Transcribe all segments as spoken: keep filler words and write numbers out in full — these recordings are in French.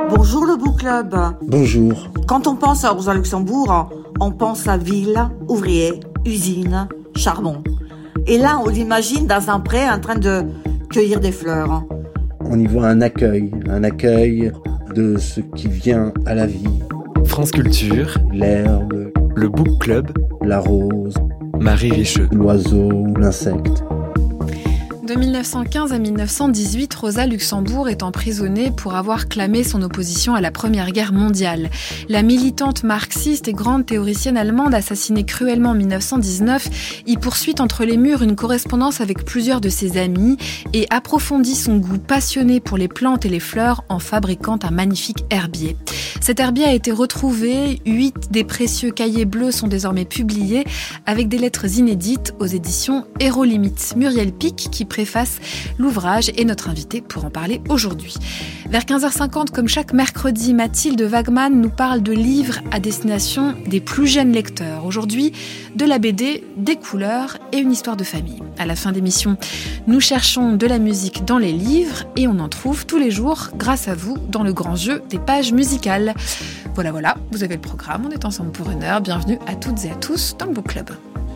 Bonjour le Book Club. Bonjour. Quand on pense à Rosa Luxembourg, on pense à ville, ouvrier, usine, charbon. Et là, on l'imagine dans un pré en train de cueillir des fleurs. On y voit un accueil, un accueil de ce qui vient à la vie. France Culture, l'herbe, le Book Club, la rose, Marie Richeux, l'oiseau, l'insecte. De mille neuf cent quinze à mille neuf cent dix-huit, Rosa Luxembourg est emprisonnée pour avoir clamé son opposition à la Première Guerre mondiale. La militante marxiste et grande théoricienne allemande, assassinée cruellement en mille neuf cent dix-neuf, y poursuit entre les murs une correspondance avec plusieurs de ses amis et approfondit son goût passionné pour les plantes et les fleurs en fabriquant un magnifique herbier. Cet herbier a été retrouvé, huit des précieux cahiers bleus sont désormais publiés avec des lettres inédites aux éditions Hérolimite. Muriel Pic, qui préface l'ouvrage, est notre invitée pour en parler aujourd'hui. Vers quinze heures cinquante, comme chaque mercredi, Mathilde Wagman nous parle de livres à destination des plus jeunes lecteurs. Aujourd'hui, de la B D, des couleurs et une histoire de famille. À la fin d'émission, nous cherchons de la musique dans les livres et on en trouve tous les jours grâce à vous dans le grand jeu des pages musicales. Voilà, voilà, vous avez le programme, on est ensemble pour une heure. Bienvenue à toutes et à tous dans le Book Club.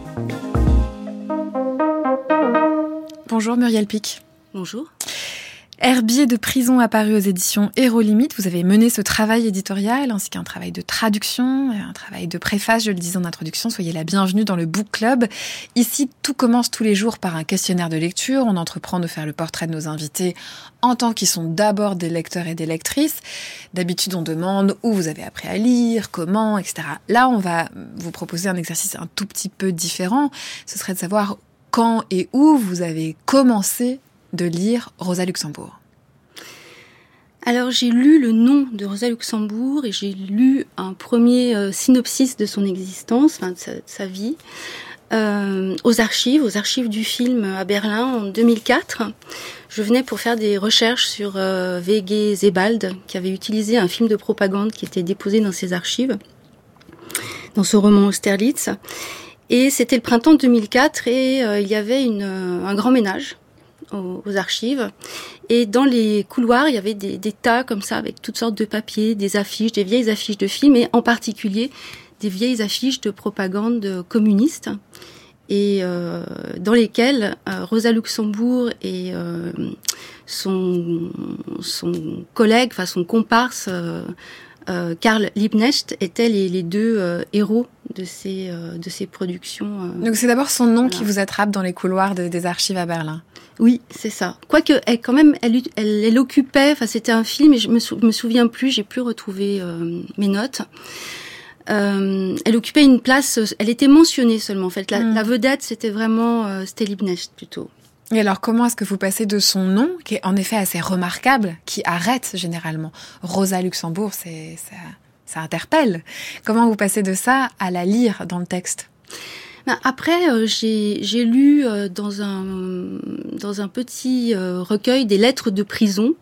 Bonjour Muriel Pic. Bonjour. Herbier de prison apparu aux éditions Hérolimite. Vous avez mené ce travail éditorial ainsi qu'un travail de traduction, un travail de préface, je le disais en introduction. Soyez la bienvenue dans le Book Club. Ici, tout commence tous les jours par un questionnaire de lecture. On entreprend de faire le portrait de nos invités en tant qu'ils sont d'abord des lecteurs et des lectrices. D'habitude, on demande où vous avez appris à lire, comment, et cetera. Là, on va vous proposer un exercice un tout petit peu différent. Ce serait de savoir quand et où vous avez commencé de lire Rosa Luxembourg. Alors j'ai lu le nom de Rosa Luxembourg et j'ai lu un premier euh, synopsis de son existence, enfin de sa, de sa vie, euh, aux archives, aux archives du film à Berlin en deux mille quatre. Je venais pour faire des recherches sur euh, V G Sebald, qui avait utilisé un film de propagande qui était déposé dans ses archives, dans ce roman Austerlitz. Et c'était le printemps deux mille quatre et euh, il y avait une, euh, un grand ménage aux, aux archives. Et dans les couloirs, il y avait des, des tas comme ça avec toutes sortes de papiers, des affiches, des vieilles affiches de films et en particulier des vieilles affiches de propagande communiste et euh, dans lesquelles euh, Rosa Luxembourg et euh, son, son collègue, enfin son comparse, euh, Euh, Karl Liebknecht étaient les, les deux euh, héros de ces, euh, de ces productions. Euh, Donc c'est d'abord son nom voilà. qui vous attrape dans les couloirs de, des archives à Berlin. Oui, c'est ça. Quoique, elle, quand même, elle, elle, elle occupait, enfin c'était un film et je me, sou, me souviens plus, j'ai plus retrouvé euh, mes notes. Euh, elle occupait une place, elle était mentionnée seulement en fait. La, mm. la vedette c'était vraiment, euh, c'était Liebknecht plutôt. Et alors, comment est-ce que vous passez de son nom, qui est en effet assez remarquable, qui arrête généralement Rosa Luxembourg, c'est, ça, ça interpelle. Comment vous passez de ça à la lire dans le texte ? Ben après, euh, j'ai, j'ai lu euh, dans un dans un petit euh, recueil des lettres de prison.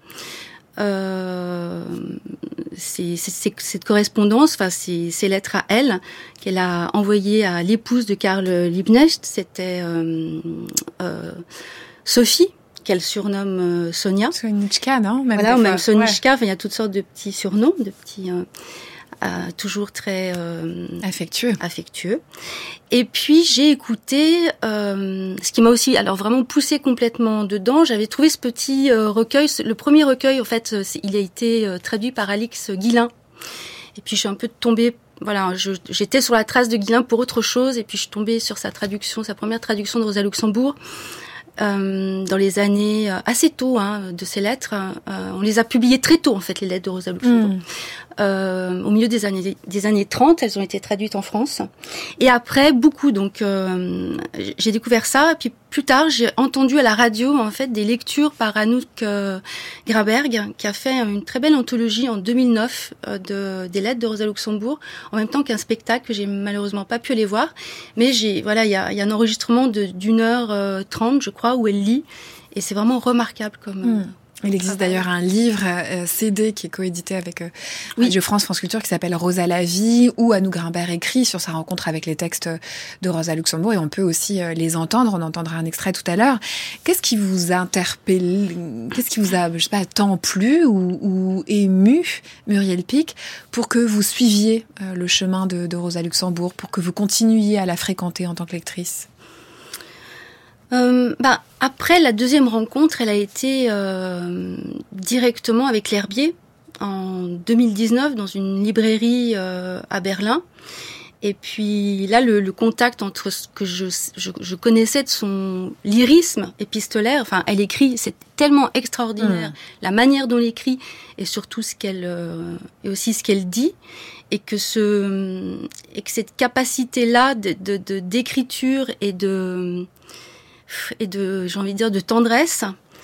Euh, c'est, c'est, c'est, cette correspondance, enfin c'est ces lettres à elle qu'elle a envoyées à l'épouse de Karl Liebknecht, c'était euh, euh, Sophie, qu'elle surnomme euh, Sonia. Sonichka, non même Voilà, ou même Sonichka. Ouais. Enfin, il y a toutes sortes de petits surnoms, de petits. Euh, Euh, toujours très euh, affectueux. affectueux. Et puis j'ai écouté, euh, ce qui m'a aussi, alors vraiment poussé complètement dedans. J'avais trouvé ce petit euh, recueil, le premier recueil en fait, il a été euh, traduit par Alix Guillain. Et puis je suis un peu tombée, voilà, je, j'étais sur la trace de Guillain pour autre chose, et puis je suis tombée sur sa traduction, sa première traduction de Rosa Luxembourg. Euh, dans les années euh, assez tôt hein, de ces lettres, euh, on les a publiées très tôt en fait les lettres de Rosa Luxembourg. Mmh. Euh, au milieu des années des années trente, elles ont été traduites en France. Et après beaucoup donc euh, j'ai découvert ça. Et puis plus tard, j'ai entendu à la radio en fait des lectures par Anouk euh, Graberg, qui a fait une très belle anthologie en deux mille neuf euh, de des lettres de Rosa Luxembourg, en même temps qu'un spectacle que j'ai malheureusement pas pu aller voir. Mais j'ai voilà, il y a il y a un enregistrement de d'une heure euh, trente, je crois, où elle lit, et c'est vraiment remarquable comme. Mmh. Il existe d'ailleurs un livre euh, C D qui est coédité avec euh, oui. Radio France, France Culture, qui s'appelle Rosa la vie, où Anouk Grimbert écrit sur sa rencontre avec les textes de Rosa Luxembourg, et on peut aussi euh, les entendre. On entendra un extrait tout à l'heure. Qu'est-ce qui vous a interpellé, qu'est-ce qui vous a, je sais pas, tant plu ou, ou ému, Muriel Pic, pour que vous suiviez euh, le chemin de, de Rosa Luxembourg, pour que vous continuiez à la fréquenter en tant que lectrice? Euh, bah, après la deuxième rencontre, elle a été euh, directement avec l'Herbier en deux mille dix-neuf dans une librairie euh, à Berlin. Et puis là, le, le contact entre ce que je, je, je connaissais de son lyrisme épistolaire, enfin, elle écrit, c'est tellement extraordinaire, mmh. la manière dont elle écrit et surtout ce qu'elle euh, et aussi ce qu'elle dit, et que ce et que cette capacité-là de, de, de d'écriture et de et de, j'ai envie de dire, de tendresse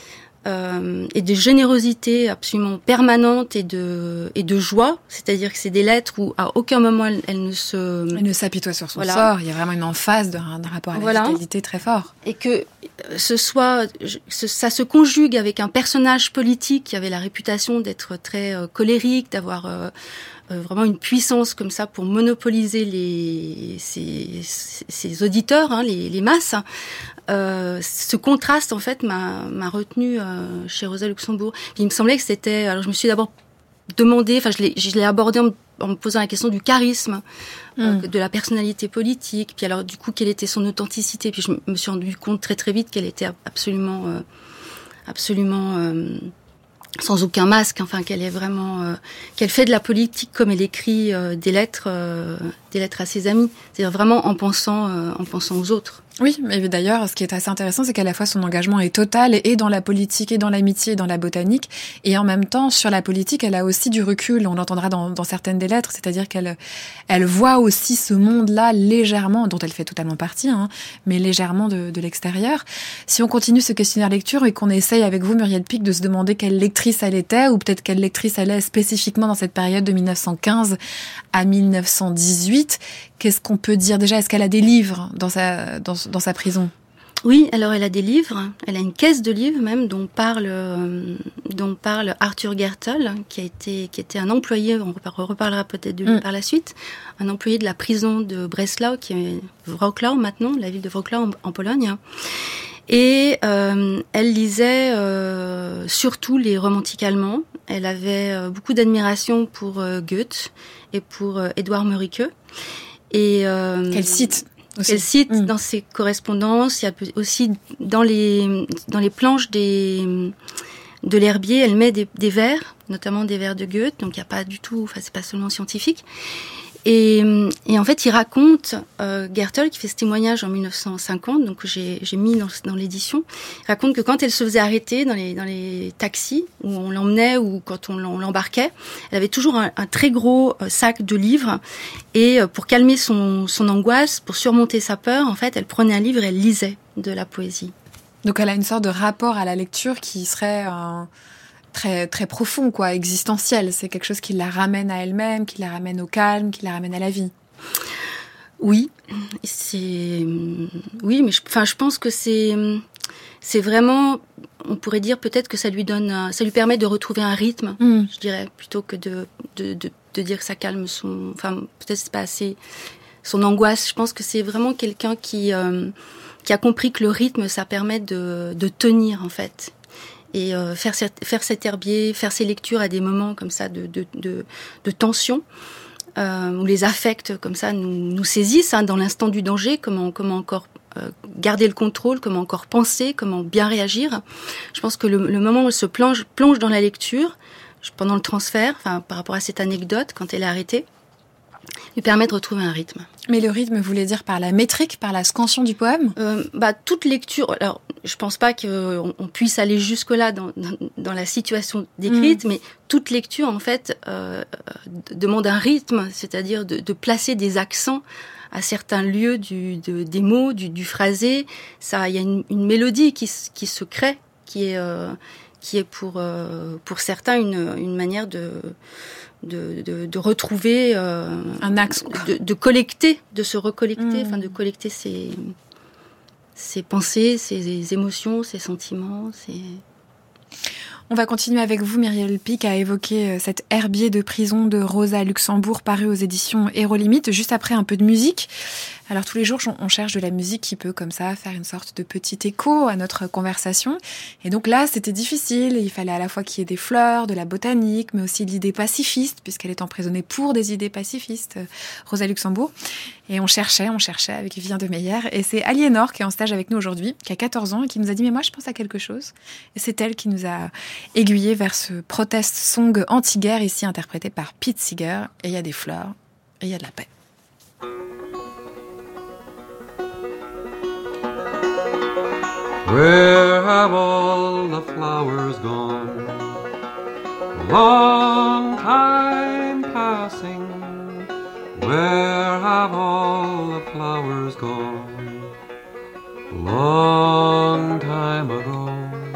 euh, et de générosité absolument permanente et de et de joie, c'est-à-dire que c'est des lettres où à aucun moment elle, elle ne se elle ne s'apitoie sur son voilà. sort. Il y a vraiment une emphase d'un, d'un rapport à la voilà. vitalité très fort. Et que ce soit ce, ça se conjugue avec un personnage politique qui avait la réputation d'être très euh, colérique, d'avoir euh, Euh, vraiment une puissance comme ça pour monopoliser les ses, ses auditeurs, hein, les, les masses. Euh, ce contraste en fait m'a, m'a retenu euh, chez Rosa Luxembourg. Puis, il me semblait que c'était. Alors je me suis d'abord demandé, enfin je l'ai, je l'ai abordé en, en me posant la question du charisme, mmh. euh, de la personnalité politique. Puis alors du coup quelle était son authenticité. Puis je me suis rendu compte très très vite qu'elle était absolument, euh, absolument. Euh, sans aucun masque, enfin qu'elle est vraiment, euh, qu'elle fait de la politique comme elle écrit euh, des lettres, euh, des lettres à ses amis, c'est-à-dire vraiment en pensant, euh, en pensant aux autres. Oui, mais d'ailleurs, ce qui est assez intéressant, c'est qu'à la fois son engagement est total, et dans la politique, et dans l'amitié, et dans la botanique, et en même temps, sur la politique, elle a aussi du recul, on l'entendra dans, dans certaines des lettres, c'est-à-dire qu'elle elle voit aussi ce monde-là légèrement, dont elle fait totalement partie, hein, mais légèrement de, de l'extérieur. Si on continue ce questionnaire lecture et qu'on essaye avec vous, Muriel Pic, de se demander quelle lectrice elle était, ou peut-être quelle lectrice elle est spécifiquement dans cette période de dix-neuf cent quinze à dix-neuf cent dix-huit, qu'est-ce qu'on peut dire déjà? Est-ce qu'elle a des livres dans sa, dans, dans sa prison? Oui, alors elle a des livres, elle a une caisse de livres même dont parle, euh, dont parle Arthur Gertel, qui a été, qui était un employé, on reparlera peut-être de lui mm. par la suite, un employé de la prison de Breslau, qui est Wrocław maintenant, la ville de Wrocław en, en Pologne. Et euh, elle lisait euh, surtout les romantiques allemands. Elle avait euh, beaucoup d'admiration pour euh, Goethe et pour euh, Édouard Mörike. Et euh, qu'elle cite aussi. Elle cite mmh. dans ses correspondances. Il y a aussi dans les dans les planches des de l'Herbier, elle met des, des vers, notamment des vers de Goethe. Donc il y a pas du tout, enfin c'est pas seulement scientifique. Et, et en fait, il raconte, euh, Gertel, qui fait ce témoignage en dix-neuf cent cinquante, donc j'ai, j'ai mis dans, dans l'édition, il raconte que quand elle se faisait arrêter dans les, dans les taxis, où on l'emmenait ou quand on l'embarquait, elle avait toujours un, un très gros sac de livres. Et pour calmer son, son angoisse, pour surmonter sa peur, en fait, elle prenait un livre et elle lisait de la poésie. Donc elle a une sorte de rapport à la lecture qui serait... Euh... très très profond, quoi, existentiel. C'est quelque chose qui la ramène à elle-même, qui la ramène au calme, qui la ramène à la vie. Oui, c'est oui, mais je, enfin, je pense que c'est c'est vraiment, on pourrait dire peut-être que ça lui donne, ça lui permet de retrouver un rythme, mm. je dirais, plutôt que de de, de de dire que ça calme son, enfin peut-être c'est pas assez son angoisse. Je pense que c'est vraiment quelqu'un qui euh, qui a compris que le rythme, ça permet de de tenir en fait. Et euh, faire, faire cet herbier, faire ses lectures à des moments comme ça de, de, de, de tension, euh, où les affects comme ça nous, nous saisissent hein, dans l'instant du danger, comment, comment encore euh, garder le contrôle, comment encore penser, comment bien réagir. Je pense que le, le moment où elle se plonge, plonge dans la lecture, pendant le transfert, enfin, par rapport à cette anecdote, quand elle est arrêtée, lui permet de retrouver un rythme. Mais le rythme, vous voulez dire par la métrique, par la scansion du poème ? euh, bah, toute lecture... Alors, je pense pas qu'on on puisse aller jusque-là dans, dans, dans la situation décrite, mmh. mais toute lecture, en fait, euh, demande un rythme, c'est-à-dire de, de placer des accents à certains lieux du, de, des mots, du, du phrasé. Ça, il y a une, une mélodie qui, qui se crée, qui est, euh, qui est pour, euh, pour certains une, une manière de... De, de, de retrouver euh, un axe, de, de collecter, de se recollecter, enfin mmh. de collecter ses, ses pensées, ses émotions, ses sentiments. Ses... On va continuer avec vous, Muriel Pic, à évoquer cet herbier de prison de Rosa Luxembourg paru aux éditions Hérolimite, juste après un peu de musique. Alors tous les jours, on cherche de la musique qui peut comme ça faire une sorte de petit écho à notre conversation. Et donc là, c'était difficile. Il fallait à la fois qu'il y ait des fleurs, de la botanique, mais aussi de l'idée pacifiste, puisqu'elle est emprisonnée pour des idées pacifistes, Rosa Luxembourg. Et on cherchait, on cherchait avec Vivien de Meyer. Et c'est Aliénor qui est en stage avec nous aujourd'hui, qui a quatorze ans et qui nous a dit « Mais moi, je pense à quelque chose ». Et c'est elle qui nous a aiguillés vers ce protest song anti-guerre, ici interprété par Pete Seeger. Et il y a des fleurs, et il y a de la paix. Where have all the flowers gone? Long time passing. Where have all the flowers gone? Long time ago.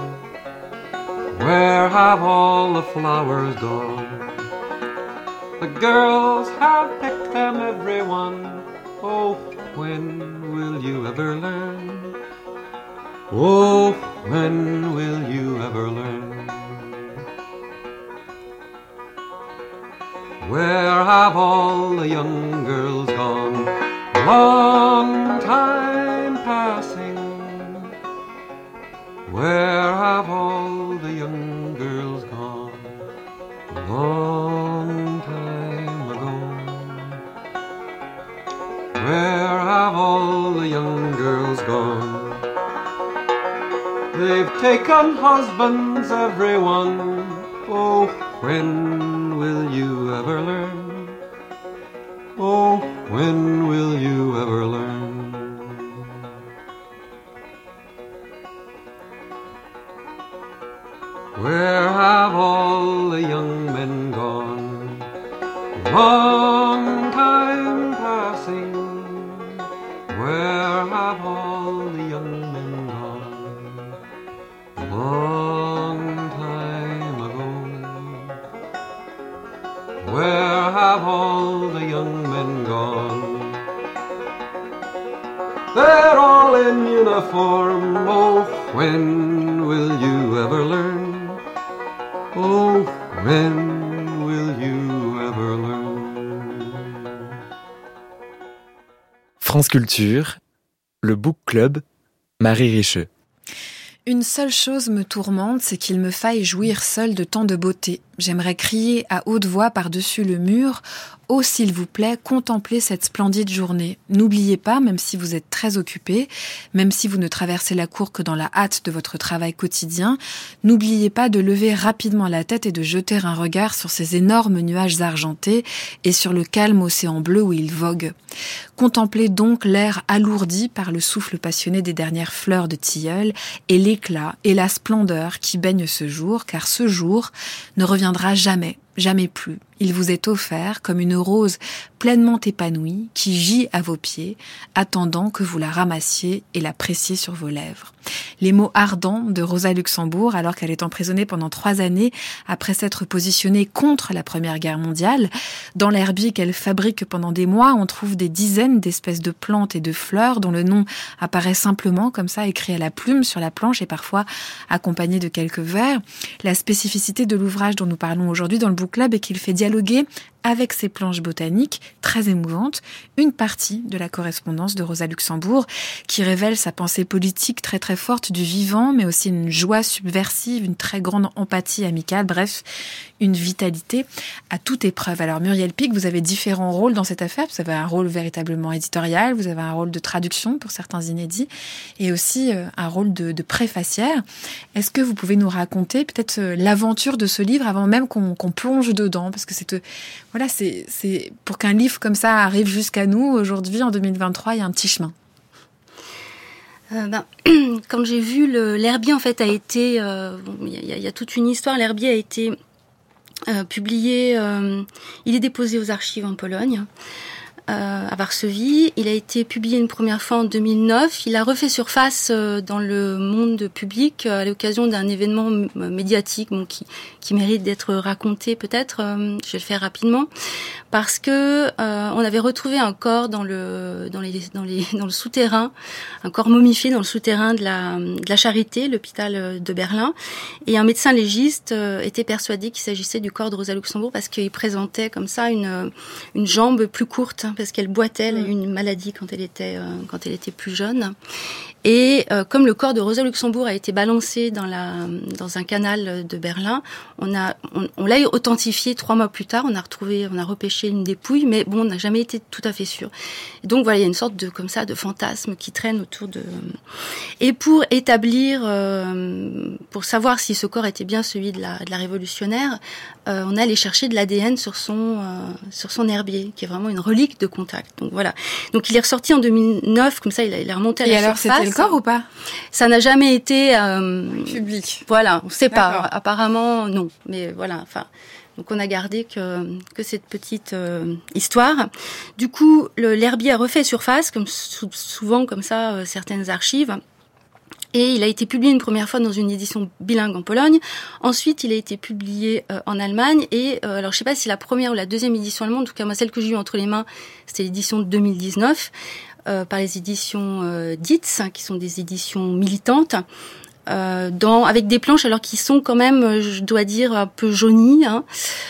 Where have all the flowers gone? The girls have picked them, everyone. Oh, when will you ever learn? Oh, when will you ever learn? Where have all the young girls gone? Long time passing. Where have all the young girls gone? Long time ago. Where have all the young girls gone? They've taken husbands, everyone. Oh, when will you ever learn? Oh, when will you ever learn? Where have all the young men gone? Long time passing. Where have all the young men gone? Long time ago. Where have all the young men gone? They're all in uniform. Oh, when will you ever learn? Oh, when will you ever learn? France Culture, le Book Club, Marie Richeux. Une seule chose me tourmente, c'est qu'il me faille jouir seul de tant de beauté. J'aimerais crier à haute voix par-dessus le mur « Oh, s'il vous plaît, contemplez cette splendide journée. N'oubliez pas, même si vous êtes très occupé, même si vous ne traversez la cour que dans la hâte de votre travail quotidien, n'oubliez pas de lever rapidement la tête et de jeter un regard sur ces énormes nuages argentés et sur le calme océan bleu où ils voguent. Contemplez donc l'air alourdi par le souffle passionné des dernières fleurs de tilleul et l'éclat et la splendeur qui baignent ce jour, car ce jour ne reviendra jamais. Jamais plus. Il vous est offert comme une rose pleinement épanouie qui gît à vos pieds, attendant que vous la ramassiez et la pressiez sur vos lèvres. Les mots ardents de Rosa Luxembourg, alors qu'elle est emprisonnée pendant trois années après s'être positionnée contre la Première Guerre mondiale. Dans l'herbier qu'elle fabrique pendant des mois, on trouve des dizaines d'espèces de plantes et de fleurs dont le nom apparaît simplement comme ça, écrit à la plume sur la planche et parfois accompagné de quelques vers. La spécificité de l'ouvrage dont nous parlons aujourd'hui dans le Book Club est qu'il fait dialoguer avec ses planches botaniques, très émouvantes, une partie de la correspondance de Rosa Luxembourg qui révèle sa pensée politique très très forte du vivant, mais aussi une joie subversive, une très grande empathie amicale, bref, une vitalité à toute épreuve. Alors Muriel Pic, vous avez différents rôles dans cette affaire, vous avez un rôle véritablement éditorial, vous avez un rôle de traduction pour certains inédits, et aussi un rôle de, de préfacière. Est-ce que vous pouvez nous raconter peut-être l'aventure de ce livre avant même qu'on, qu'on plonge dedans, parce que c'est... Voilà, c'est, c'est pour qu'un livre comme ça arrive jusqu'à nous, aujourd'hui, en deux mille vingt-trois, il y a un petit chemin. Euh, ben, quand j'ai vu le, l'herbier, en fait, a été... Euh, bon, il y, y a toute une histoire. L'herbier a été euh, publié... Euh, il est déposé aux archives en Pologne, euh, à Varsovie. Il a été publié une première fois en deux mille neuf. Il a refait surface euh, dans le monde public euh, à l'occasion d'un événement m- médiatique bon, qui, qui mérite d'être raconté peut-être. Euh, je vais le faire rapidement. parce que euh, on avait retrouvé un corps dans le dans les dans les dans le souterrain, un corps momifié dans le souterrain de la de la Charité, l'hôpital de Berlin, et un médecin légiste euh, était persuadé qu'il s'agissait du corps de Rosa Luxembourg parce qu'il présentait comme ça une une jambe plus courte, hein, parce qu'elle boitait, elle a eu une maladie quand elle était euh, quand elle était plus jeune. Et euh, comme le corps de Rosa Luxembourg a été balancé dans la dans un canal de Berlin, on a on, on l'a authentifié trois mois plus tard. On a retrouvé, on a repêché une dépouille, mais bon, on n'a jamais été tout à fait sûr. Et donc voilà, il y a une sorte de comme ça de fantasme qui traîne autour de. Et pour établir, euh, pour savoir si ce corps était bien celui de la de la révolutionnaire, euh, on est allé chercher de l'A D N sur son euh, sur son herbier, qui est vraiment une relique de contact. Donc voilà. Donc il est ressorti en deux mille neuf, comme ça, il, a, il est remonté à Et la alors, surface. c'était le corps ou pas? Ça n'a jamais été euh, Public. Voilà, on ne sait pas. D'accord. Apparemment, non. Mais voilà, enfin. Donc on a gardé que que cette petite euh, histoire. Du coup, le, l'herbier a refait surface, comme sou- souvent comme ça, euh, certaines archives. Et il a été publié une première fois dans une édition bilingue en Pologne. Ensuite, il a été publié euh, en Allemagne. Et euh, alors, je sais pas si la première ou la deuxième édition allemande, en tout cas moi, celle que j'ai eue entre les mains, c'était l'édition de deux mille dix-neuf, euh, par les éditions euh, Dietz, hein, qui sont des éditions militantes. Euh, dans, avec des planches alors qui sont quand même, je dois dire, un peu jaunies, hein.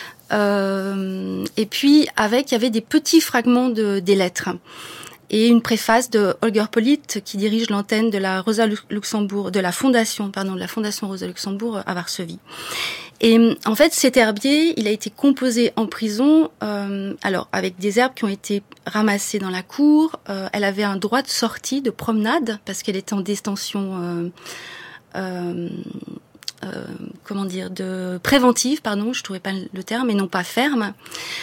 Euh, et puis avec, il y avait des petits fragments de, des lettres et une préface de Holger Pollitt qui dirige l'antenne de la Rosa Luxembourg, de la fondation, pardon, de la fondation Rosa Luxembourg à Varsovie. Et en fait, cet herbier, il a été composé en prison, euh, alors avec des herbes qui ont été ramassées dans la cour. Euh, elle avait un droit de sortie, de promenade, parce qu'elle était en détention. Euh, Euh, euh, comment dire, de préventive, pardon, je trouvais pas le terme, et non pas ferme.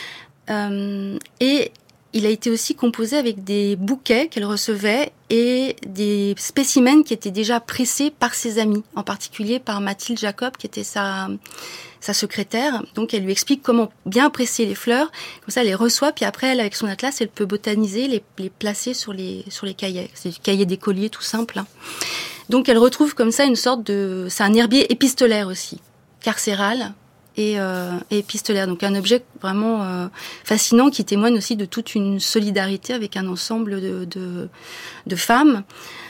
Euh, et il a été aussi composé avec des bouquets qu'elle recevait et des spécimens qui étaient déjà pressés par ses amis, en particulier par Mathilde Jacob, qui était sa sa secrétaire. Donc elle lui explique comment bien presser les fleurs, comme ça elle les reçoit, puis après elle, avec son atlas, elle peut botaniser, les, les placer sur les sur les cahiers. C'est du cahier d'écolier tout simple, hein. Donc elle retrouve comme ça une sorte de... C'est un herbier épistolaire aussi, carcéral et, euh, et épistolaire. Donc un objet vraiment euh, fascinant qui témoigne aussi de toute une solidarité avec un ensemble de, de, de femmes.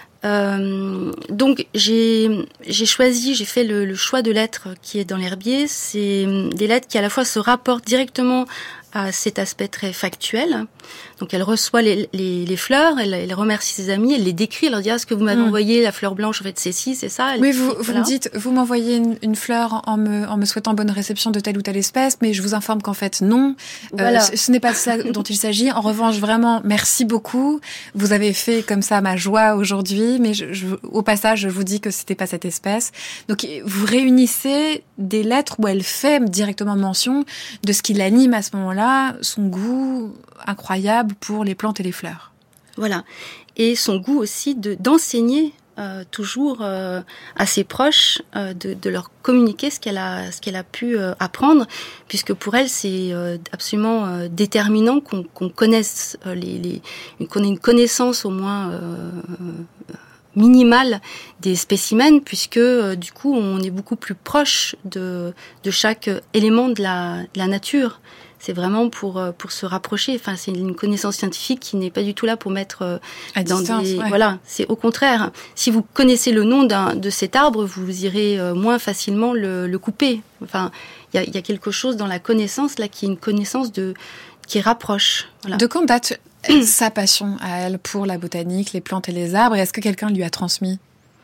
Euh, donc j'ai, j'ai choisi, j'ai fait le, le choix de lettres qui est dans l'herbier. C'est des lettres qui à la fois se rapportent directement à cet aspect très factuel. Donc elle reçoit les, les, les fleurs, elle, elle remercie ses amis, elle les décrit, elle leur dit ah, ce que vous m'avez mmh. envoyé, la fleur blanche, en fait c'est ci, c'est ça. Elle oui, explique, vous, vous voilà. me dites, vous m'envoyez une, une fleur en me, en me souhaitant bonne réception de telle ou telle espèce, mais je vous informe qu'en fait non, voilà. euh, ce, ce n'est pas de ça dont il s'agit. En revanche, vraiment, merci beaucoup. Vous avez fait comme ça ma joie aujourd'hui, mais je, je, au passage, je vous dis que c'était pas cette espèce. Donc vous réunissez des lettres où elle fait directement mention de ce qui l'anime à ce moment-là, son goût incroyable pour les plantes et les fleurs. Voilà. Et son goût aussi de, d'enseigner euh, toujours euh, à ses proches, euh, de, de leur communiquer ce qu'elle a, ce qu'elle a pu euh, apprendre, puisque pour elle, c'est euh, absolument euh, déterminant qu'on, qu'on connaisse euh, les, les, qu'on ait une connaissance au moins euh, minimale des spécimens, puisque euh, du coup, on est beaucoup plus proche de, de chaque élément de la, de la nature. C'est vraiment pour pour se rapprocher. Enfin, c'est une connaissance scientifique qui n'est pas du tout là pour mettre à dans distance, des. Ouais. Voilà, c'est au contraire. Si vous connaissez le nom d'un de cet arbre, vous irez moins facilement le, le couper. Enfin, il y a, y a quelque chose dans la connaissance là qui est une connaissance de qui rapproche. Voilà. De quand date sa passion à elle pour la botanique, les plantes et les arbres? Et est-ce que quelqu'un lui a transmis?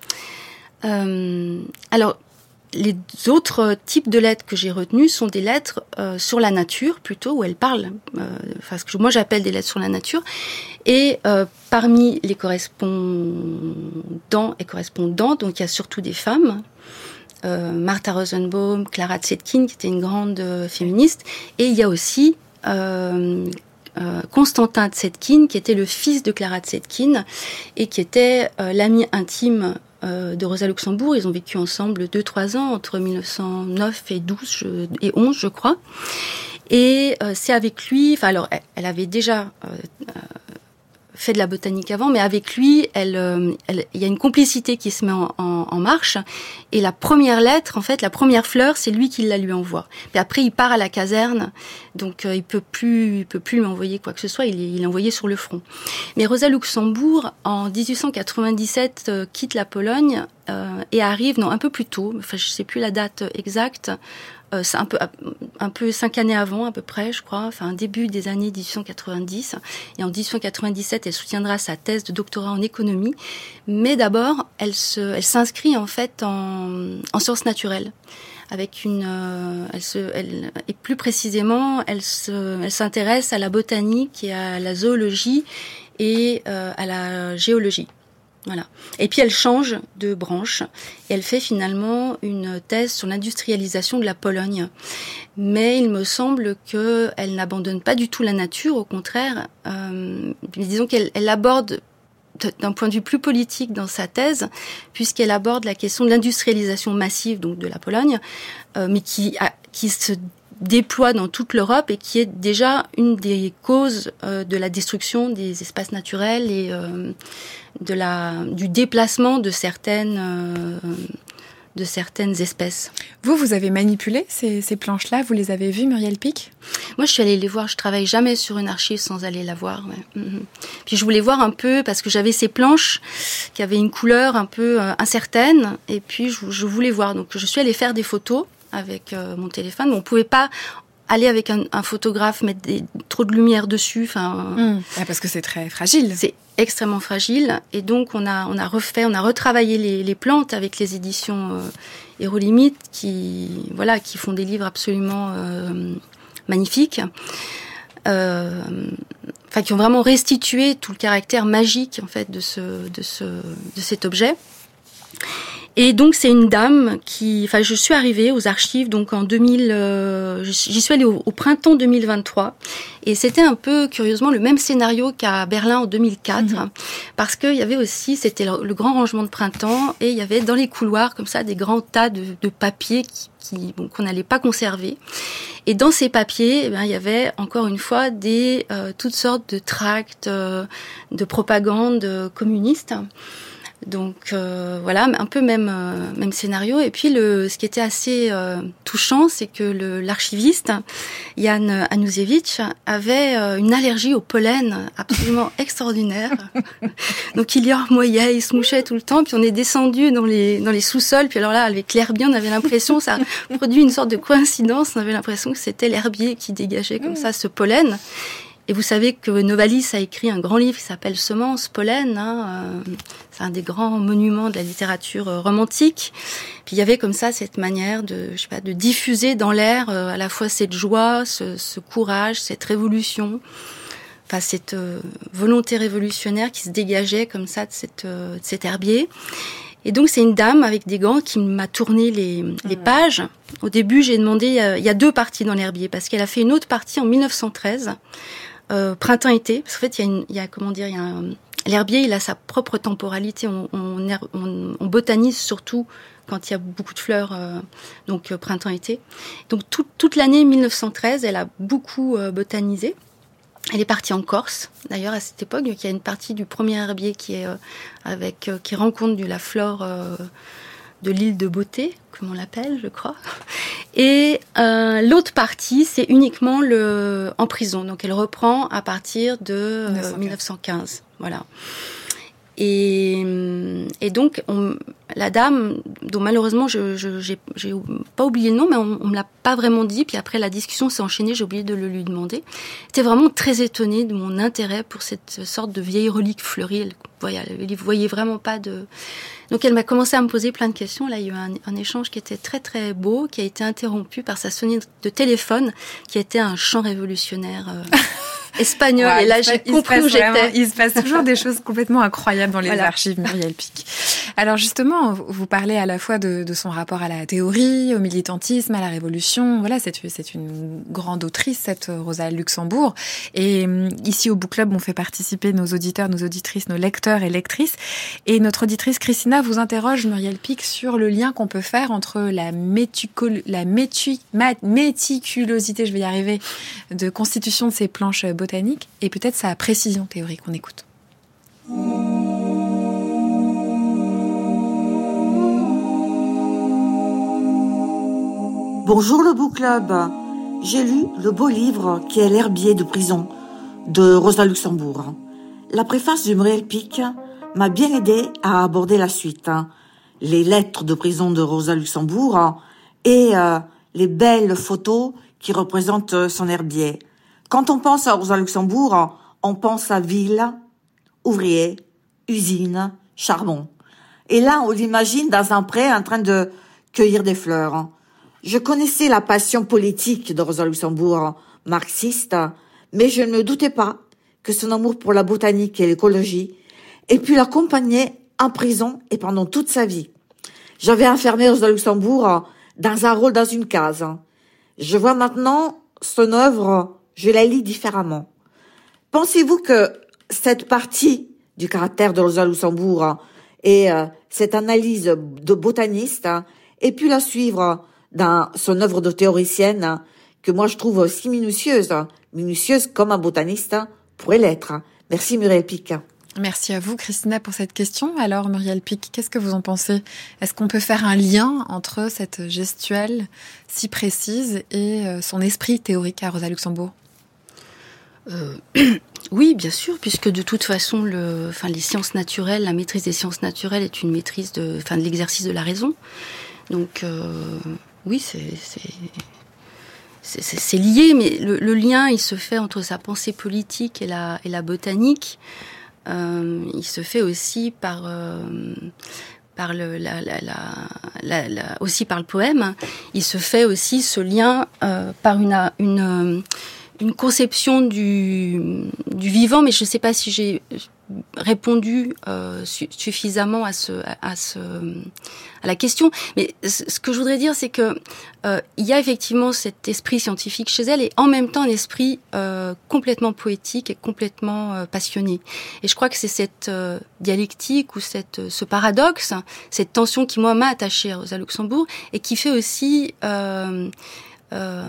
euh, Alors. Les autres types de lettres que j'ai retenues sont des lettres euh, sur la nature, plutôt, où elle parle, euh, enfin, ce que moi j'appelle des lettres sur la nature. Et euh, parmi les correspondants et correspondantes, donc il y a surtout des femmes, euh, Martha Rosenbaum, Clara Zetkin, qui était une grande euh, féministe, et il y a aussi euh, euh, Constantin Zetkin, qui était le fils de Clara Zetkin, et qui était euh, l'ami intime de Rosa Luxembourg. Ils ont vécu ensemble deux trois ans, entre mille neuf cent neuf et douze je, et onze, je crois. Et euh, c'est avec lui, enfin alors, elle, elle avait déjà euh, fait de la botanique avant, mais avec lui, elle, euh, elle, il y a une complicité qui se met en, en, en marche. Et la première lettre, en fait, la première fleur, c'est lui qui la lui envoie. Puis après, il part à la caserne, donc euh, il peut plus, il peut plus lui envoyer quoi que ce soit. Il est, il est envoyé sur le front. Mais Rosa Luxembourg, en dix-huit cent quatre-vingt-dix-sept, euh, quitte la Pologne euh, et arrive, non, un peu plus tôt. Enfin, je sais plus la date exacte. Euh, c'est un peu, un peu cinq années avant, à peu près, je crois, enfin, début des années dix-huit cent quatre-vingt-dix. Et en dix-huit cent quatre-vingt-dix-sept, elle soutiendra sa thèse de doctorat en économie. Mais d'abord, elle se, elle s'inscrit, en fait, en, en sciences naturelles. Avec une, euh, elle se, elle, et plus précisément, elle se, elle s'intéresse à la botanique et à la zoologie et euh, à la géologie. Voilà. Et puis elle change de branche et elle fait finalement une thèse sur l'industrialisation de la Pologne. Mais il me semble qu'elle n'abandonne pas du tout la nature, au contraire. Euh, disons qu'elle elle aborde d'un point de vue plus politique dans sa thèse, puisqu'elle aborde la question de l'industrialisation massive donc de la Pologne, euh, mais qui, a, qui se déploie dans toute l'Europe et qui est déjà une des causes euh, de la destruction des espaces naturels et euh, de la, du déplacement de certaines, euh, de certaines espèces. Vous, vous avez manipulé ces, ces planches-là, vous les avez vues, Muriel Pic ? Moi, je suis allée les voir. Je travaille jamais sur une archive sans aller la voir. Ouais. Mm-hmm. Puis je voulais voir un peu, parce que j'avais ces planches qui avaient une couleur un peu euh, incertaine, et puis je, je voulais voir. Donc je suis allée faire des photos avec euh, mon téléphone. Mais on pouvait pas aller avec un, un photographe, mettre des, trop de lumière dessus. Enfin, mmh. ah, parce que c'est très fragile. C'est extrêmement fragile. Et donc, on a, on a refait, on a retravaillé les, les plantes avec les éditions euh, Hérolimite, qui, voilà, qui font des livres absolument euh, magnifiques. Euh, enfin, qui ont vraiment restitué tout le caractère magique, en fait, de ce, de ce, de cet objet. Et donc c'est une dame qui, enfin je suis arrivée aux archives donc en deux mille, euh, j'y suis allée au, au printemps deux mille vingt-trois et c'était un peu curieusement le même scénario qu'à Berlin en deux mille quatre mmh. parce que il y avait aussi c'était le, le grand rangement de printemps et il y avait dans les couloirs comme ça des grands tas de, de papiers qui, qui bon, qu'on n'allait pas conserver et dans ces papiers eh ben il y avait encore une fois des euh, toutes sortes de tracts euh, de propagande communiste. Donc euh, voilà, un peu même euh, même scénario. Et puis le, ce qui était assez euh, touchant, c'est que le, l'archiviste Jan Anusiewicz avait euh, une allergie au pollen absolument extraordinaire. Donc il y remoyait, il se mouchait tout le temps. Puis on est descendu dans les dans les sous-sols. Puis alors là, avec l'herbier, on avait l'impression, ça a produit une sorte de coïncidence. On avait l'impression que c'était l'herbier qui dégageait comme ça ce pollen. Et vous savez que Novalis a écrit un grand livre qui s'appelle Semences, pollen. Hein, euh, c'est un des grands monuments de la littérature euh, romantique. Puis il y avait comme ça cette manière de, je sais pas, de diffuser dans l'air euh, à la fois cette joie, ce, ce courage, cette révolution, enfin cette euh, volonté révolutionnaire qui se dégageait comme ça de, cette, euh, de cet herbier. Et donc c'est une dame avec des gants qui m'a tourné les, les pages. Au début, j'ai demandé, euh, il y a deux parties dans l'herbier parce qu'elle a fait une autre partie en dix-neuf cent treize. Euh, printemps-été, parce qu'en fait, il y a, une, il y a comment dire, il y a un, l'herbier, il a sa propre temporalité. On, on, on, on botanise surtout quand il y a beaucoup de fleurs, euh, donc euh, printemps-été. Donc tout, toute l'année dix-neuf cent treize, elle a beaucoup euh, botanisé. Elle est partie en Corse, d'ailleurs à cette époque. Donc il y a une partie du premier herbier qui est euh, avec, euh, qui rend compte de la flore euh, de l'île de Beauté, comme on l'appelle, je crois. Et euh, l'autre partie, c'est uniquement le en prison. Donc elle reprend à partir de euh, dix-neuf cent quinze. Voilà. Et, et donc, on, la dame, dont malheureusement, je, je j'ai, j'ai pas oublié le nom, mais on, on me l'a pas vraiment dit. Puis après, la discussion s'est enchaînée, j'ai oublié de le lui demander. J'étais vraiment très étonnée de mon intérêt pour cette sorte de vieille relique fleurie. Elle, voyez, elle voyait vraiment pas de... Donc elle m'a commencé à me poser plein de questions. Là, il y a eu un, un échange qui était très très beau, qui a été interrompu par sa sonnette de téléphone, qui était un chant révolutionnaire euh, espagnol. Ouais, et là, j'ai compris où vraiment, j'étais. Il se passe toujours des choses complètement incroyables dans les voilà. archives Muriel Pic. Alors justement, vous parlez à la fois de, de son rapport à la théorie, au militantisme, à la révolution. Voilà, c'est, c'est une grande autrice, cette Rosa Luxembourg. Et ici au Book Club, on fait participer nos auditeurs, nos auditrices, nos lecteurs et lectrices. Et notre auditrice Christina vous interroge, Muriel Pic, sur le lien qu'on peut faire entre la, métucol... la métu... méticulosité, je vais y arriver, de constitution de ces planches botaniques et peut-être sa précision théorique. On écoute. Bonjour le Book Club. J'ai lu le beau livre qui est L'herbier de prison de Rosa Luxembourg. La préface de Muriel Pic m'a bien aidé à aborder la suite. Les lettres de prison de Rosa Luxembourg et euh, les belles photos qui représentent son herbier. Quand on pense à Rosa Luxembourg, on pense à ville, ouvrier, usine, charbon. Et là, on l'imagine dans un pré en train de cueillir des fleurs. Je connaissais la passion politique de Rosa Luxembourg, marxiste, mais je ne me doutais pas que son amour pour la botanique et l'écologie ait pu l'accompagner en prison et pendant toute sa vie. J'avais enfermé Rosa Luxembourg dans un rôle dans une case. Je vois maintenant son œuvre, je la lis différemment. Pensez-vous que cette partie du caractère de Rosa Luxembourg et euh, cette analyse de botaniste ait pu la suivre dans son œuvre de théoricienne, que moi je trouve si minutieuse, minutieuse comme un botaniste pourrait l'être. Merci Muriel Pic. Merci à vous Christina pour cette question. Alors Muriel Pic, qu'est-ce que vous en pensez ? Est-ce qu'on peut faire un lien entre cette gestuelle si précise et son esprit théorique à Rosa Luxembourg ? euh, Oui, bien sûr, puisque de toute façon, le, enfin, les sciences naturelles, la maîtrise des sciences naturelles est une maîtrise de, enfin, de l'exercice de la raison. Donc euh, oui, c'est, c'est, c'est, c'est, c'est lié, mais le, le lien, il se fait entre sa pensée politique et la, et la botanique. Euh, il se fait aussi par, euh, par le, la, la, la, la, la, aussi par le poème. Il se fait aussi ce lien euh, par une, une, une conception du, du vivant, mais je ne sais pas si j'ai répondu euh, su- suffisamment à ce, à, à ce, à la question. Mais ce que je voudrais dire, c'est que euh, il y a effectivement cet esprit scientifique chez elle et en même temps un esprit euh, complètement poétique et complètement euh, passionné. Et je crois que c'est cette euh, dialectique ou cette, ce paradoxe, cette tension qui moi m'a attachée à Rosa Luxembourg et qui fait aussi euh, euh,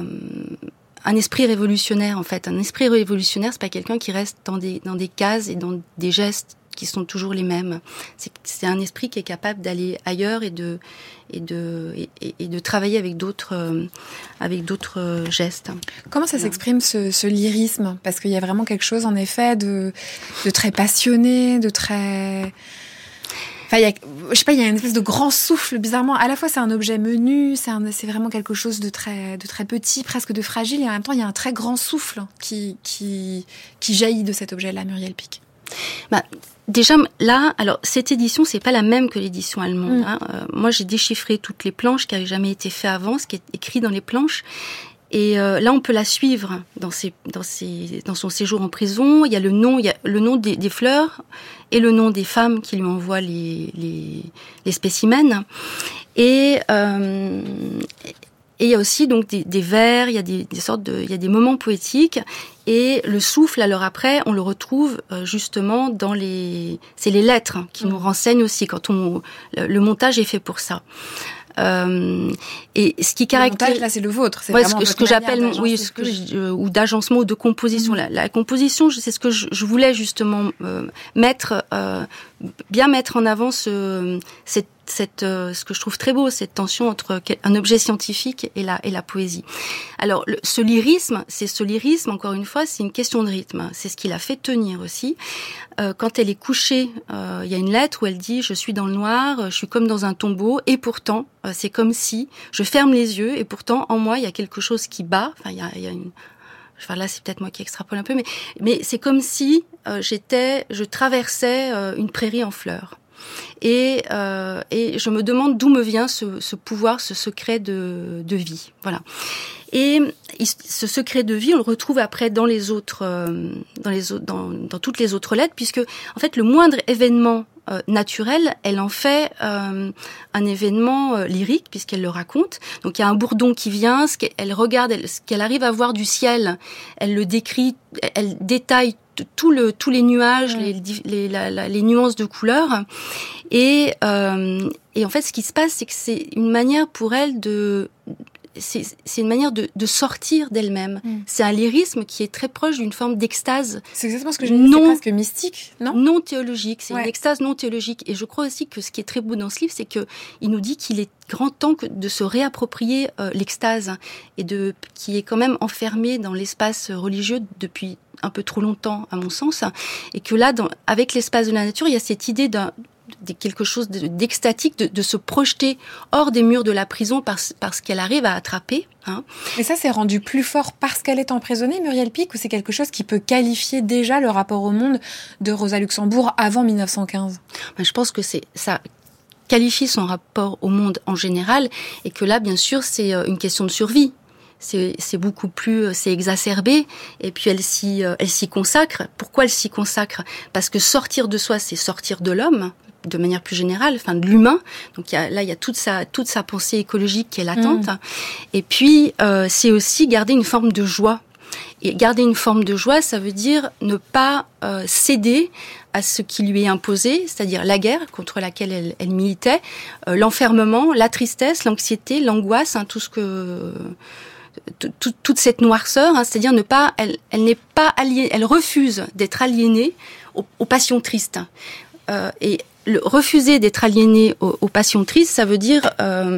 un esprit révolutionnaire, en fait. Un esprit révolutionnaire, c'est pas quelqu'un qui reste dans des, dans des cases et dans des gestes qui sont toujours les mêmes. C'est, c'est un esprit qui est capable d'aller ailleurs et de, et de, et, et de travailler avec d'autres, euh, avec d'autres euh, gestes. Comment ça s'exprime ce, ce lyrisme ? Parce qu'il y a vraiment quelque chose, en effet, de, de très passionné, de très... Enfin, il y a, je sais pas, il y a une espèce de grand souffle, bizarrement. À la fois, c'est un objet menu, c'est, un, c'est vraiment quelque chose de très, de très petit, presque de fragile, et en même temps, il y a un très grand souffle qui, qui, qui jaillit de cet objet-là, Muriel Pic. Bah, déjà, là, alors, cette édition, c'est pas la même que l'édition allemande. Mm. Hein. Euh, moi, j'ai déchiffré toutes les planches qui avaient jamais été faites avant, ce qui est écrit dans les planches. Et euh, là, on peut la suivre dans, ses, dans, ses, dans son séjour en prison. Il y a le nom, il y a le nom des, des fleurs et le nom des femmes qui lui envoient les, les, les spécimens. Et, euh, et il y a aussi donc des, des vers, il y a des, des sortes de, il y a des moments poétiques. Et le souffle, alors après, on le retrouve euh, justement dans les, c'est les lettres qui mmh. nous renseignent aussi quand on, le, le montage est fait pour ça. Euh, et ce qui caractérise, là, c'est le vôtre, c'est ouais, vraiment ce que, ce que j'appelle, oui, ce que je, euh, ou d'agencement ou de composition. Mm-hmm. La, la composition, c'est ce que je, je voulais justement euh, mettre, euh, bien mettre en avant ce, cette, cette, euh, ce que je trouve très beau, cette tension entre un objet scientifique et la, et la poésie. Alors, le, ce lyrisme, c'est ce lyrisme, encore une fois, c'est une question de rythme. C'est ce qui l'a fait tenir aussi. Euh, quand elle est couchée, euh, il y a une lettre où elle dit « Je suis dans le noir, je suis comme dans un tombeau, et pourtant, euh, c'est comme si je ferme les yeux, et pourtant, en moi, il y a quelque chose qui bat. » Enfin, il y a, il y a une... Enfin, là, c'est peut-être moi qui extrapole un peu, mais, mais c'est comme si euh, j'étais, je traversais euh, une prairie en fleurs. Et, euh, et je me demande d'où me vient ce, ce pouvoir, ce secret de, de vie. Voilà. Et ce secret de vie, on le retrouve après dans les autres, euh, dans les autres, dans, dans toutes les autres lettres, puisque en fait, le moindre événement euh, naturel, elle en fait euh, un événement euh, lyrique, puisqu'elle le raconte. Donc, il y a un bourdon qui vient, ce qu'elle regarde, elle, ce qu'elle arrive à voir du ciel, elle le décrit, elle détaille tout le, tous les nuages, mmh. les, les, la, la, les nuances de couleurs. Et, euh, et en fait, ce qui se passe, c'est que c'est une manière pour elle de... c'est, c'est une manière de, de sortir d'elle-même. Mm. C'est un lyrisme qui est très proche d'une forme d'extase. C'est exactement ce que j'ai dit, c'est presque mystique, non ? Non théologique, c'est ouais. une extase non théologique. Et je crois aussi que ce qui est très beau dans ce livre, c'est que il nous dit qu'il est grand temps que de se réapproprier euh, l'extase et de qui est quand même enfermée dans l'espace religieux depuis un peu trop longtemps, à mon sens, et que là, dans, avec l'espace de la nature, il y a cette idée d'un de quelque chose d'extatique, de, de se projeter hors des murs de la prison parce, parce qu'elle arrive à attraper. Hein. Mais ça, c'est rendu plus fort parce qu'elle est emprisonnée, Muriel Pic, ou c'est quelque chose qui peut qualifier déjà le rapport au monde de Rosa Luxembourg avant dix-neuf cent quinze ? Ben, je pense que c'est ça qualifie son rapport au monde en général, et que là, bien sûr, c'est une question de survie. C'est, c'est beaucoup plus, c'est exacerbé, et puis elle s'y, elle s'y consacre. Pourquoi elle s'y consacre ? Parce que sortir de soi, c'est sortir de l'homme, de manière plus générale, enfin de l'humain. Donc il y a, là, il y a toute sa, toute sa pensée écologique qui est latente. Mmh. Et puis, euh, c'est aussi garder une forme de joie. Et garder une forme de joie, ça veut dire ne pas euh, céder à ce qui lui est imposé, c'est-à-dire la guerre contre laquelle elle, elle militait, euh, l'enfermement, la tristesse, l'anxiété, l'angoisse, hein, tout ce que... Toute, toute cette noirceur, hein, c'est-à-dire ne pas, elle, elle n'est pas aliénée, elle refuse d'être aliénée aux, aux passions tristes. Euh, et le, refuser d'être aliénée aux, aux passions tristes, ça veut dire euh,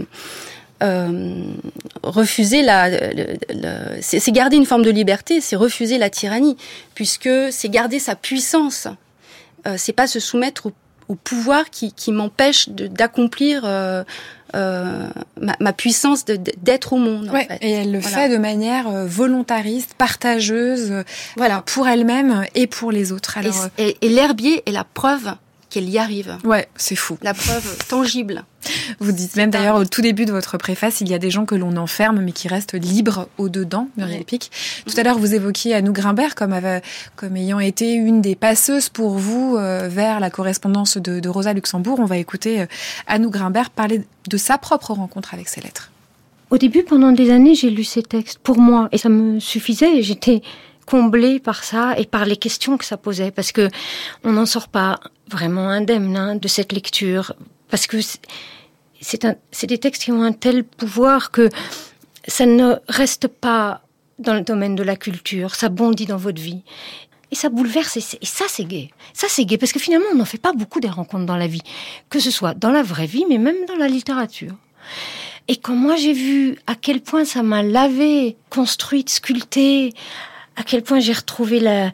euh, refuser la, le, le, c'est, c'est garder une forme de liberté, c'est refuser la tyrannie, puisque c'est garder sa puissance. Euh, c'est pas se soumettre au, au pouvoir qui, qui m'empêche de, d'accomplir. Euh, Euh, ma, ma puissance de, d'être au monde. Ouais, en fait. Et elle le voilà. fait de manière volontariste, partageuse, voilà, pour elle-même et pour les autres. Alors, et, et, et l'herbier est la preuve qu'elle y arrive. Ouais, c'est fou. La preuve tangible. Vous dites même d'ailleurs au tout début de votre préface, il y a des gens que l'on enferme mais qui restent libres au-dedans, Muriel Pic. Tout à l'heure, vous évoquiez Anouk Grimbert comme, avait, comme ayant été une des passeuses pour vous euh, vers la correspondance de, de Rosa Luxembourg. On va écouter euh, Anouk Grimbert parler de sa propre rencontre avec ces lettres. Au début, pendant des années, j'ai lu ces textes pour moi et ça me suffisait. J'étais comblée par ça et par les questions que ça posait, parce que on n'en sort pas vraiment indemne hein, de cette lecture, parce que c'est, c'est, un, c'est des textes qui ont un tel pouvoir que ça ne reste pas dans le domaine de la culture, ça bondit dans votre vie. Et ça bouleverse, et, c'est, et ça c'est gai. Ça c'est gai, parce que finalement on n'en fait pas beaucoup des rencontres dans la vie, que ce soit dans la vraie vie, mais même dans la littérature. Et quand moi j'ai vu à quel point ça m'a lavé, construite, sculptée, à quel point j'ai retrouvé la,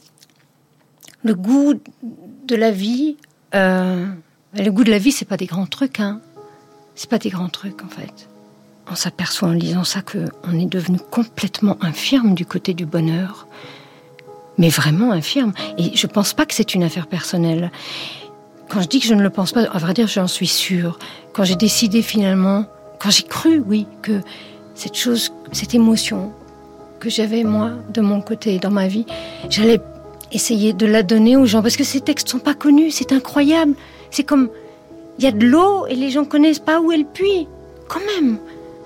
le goût de la vie. Euh, le goût de la vie, c'est pas des grands trucs, hein. C'est pas des grands trucs, en fait. On s'aperçoit en lisant ça qu'on est devenu complètement infirme du côté du bonheur. Mais vraiment infirme. Et je pense pas que c'est une affaire personnelle. Quand je dis que je ne le pense pas, à vrai dire, j'en suis sûre. Quand j'ai décidé finalement, quand j'ai cru, oui, que cette chose, cette émotion que j'avais, moi, de mon côté, dans ma vie, j'allais essayer de la donner aux gens. Parce que ces textes sont pas connus, c'est incroyable. C'est comme, il y a de l'eau et les gens connaissent pas où est le puits. Quand même.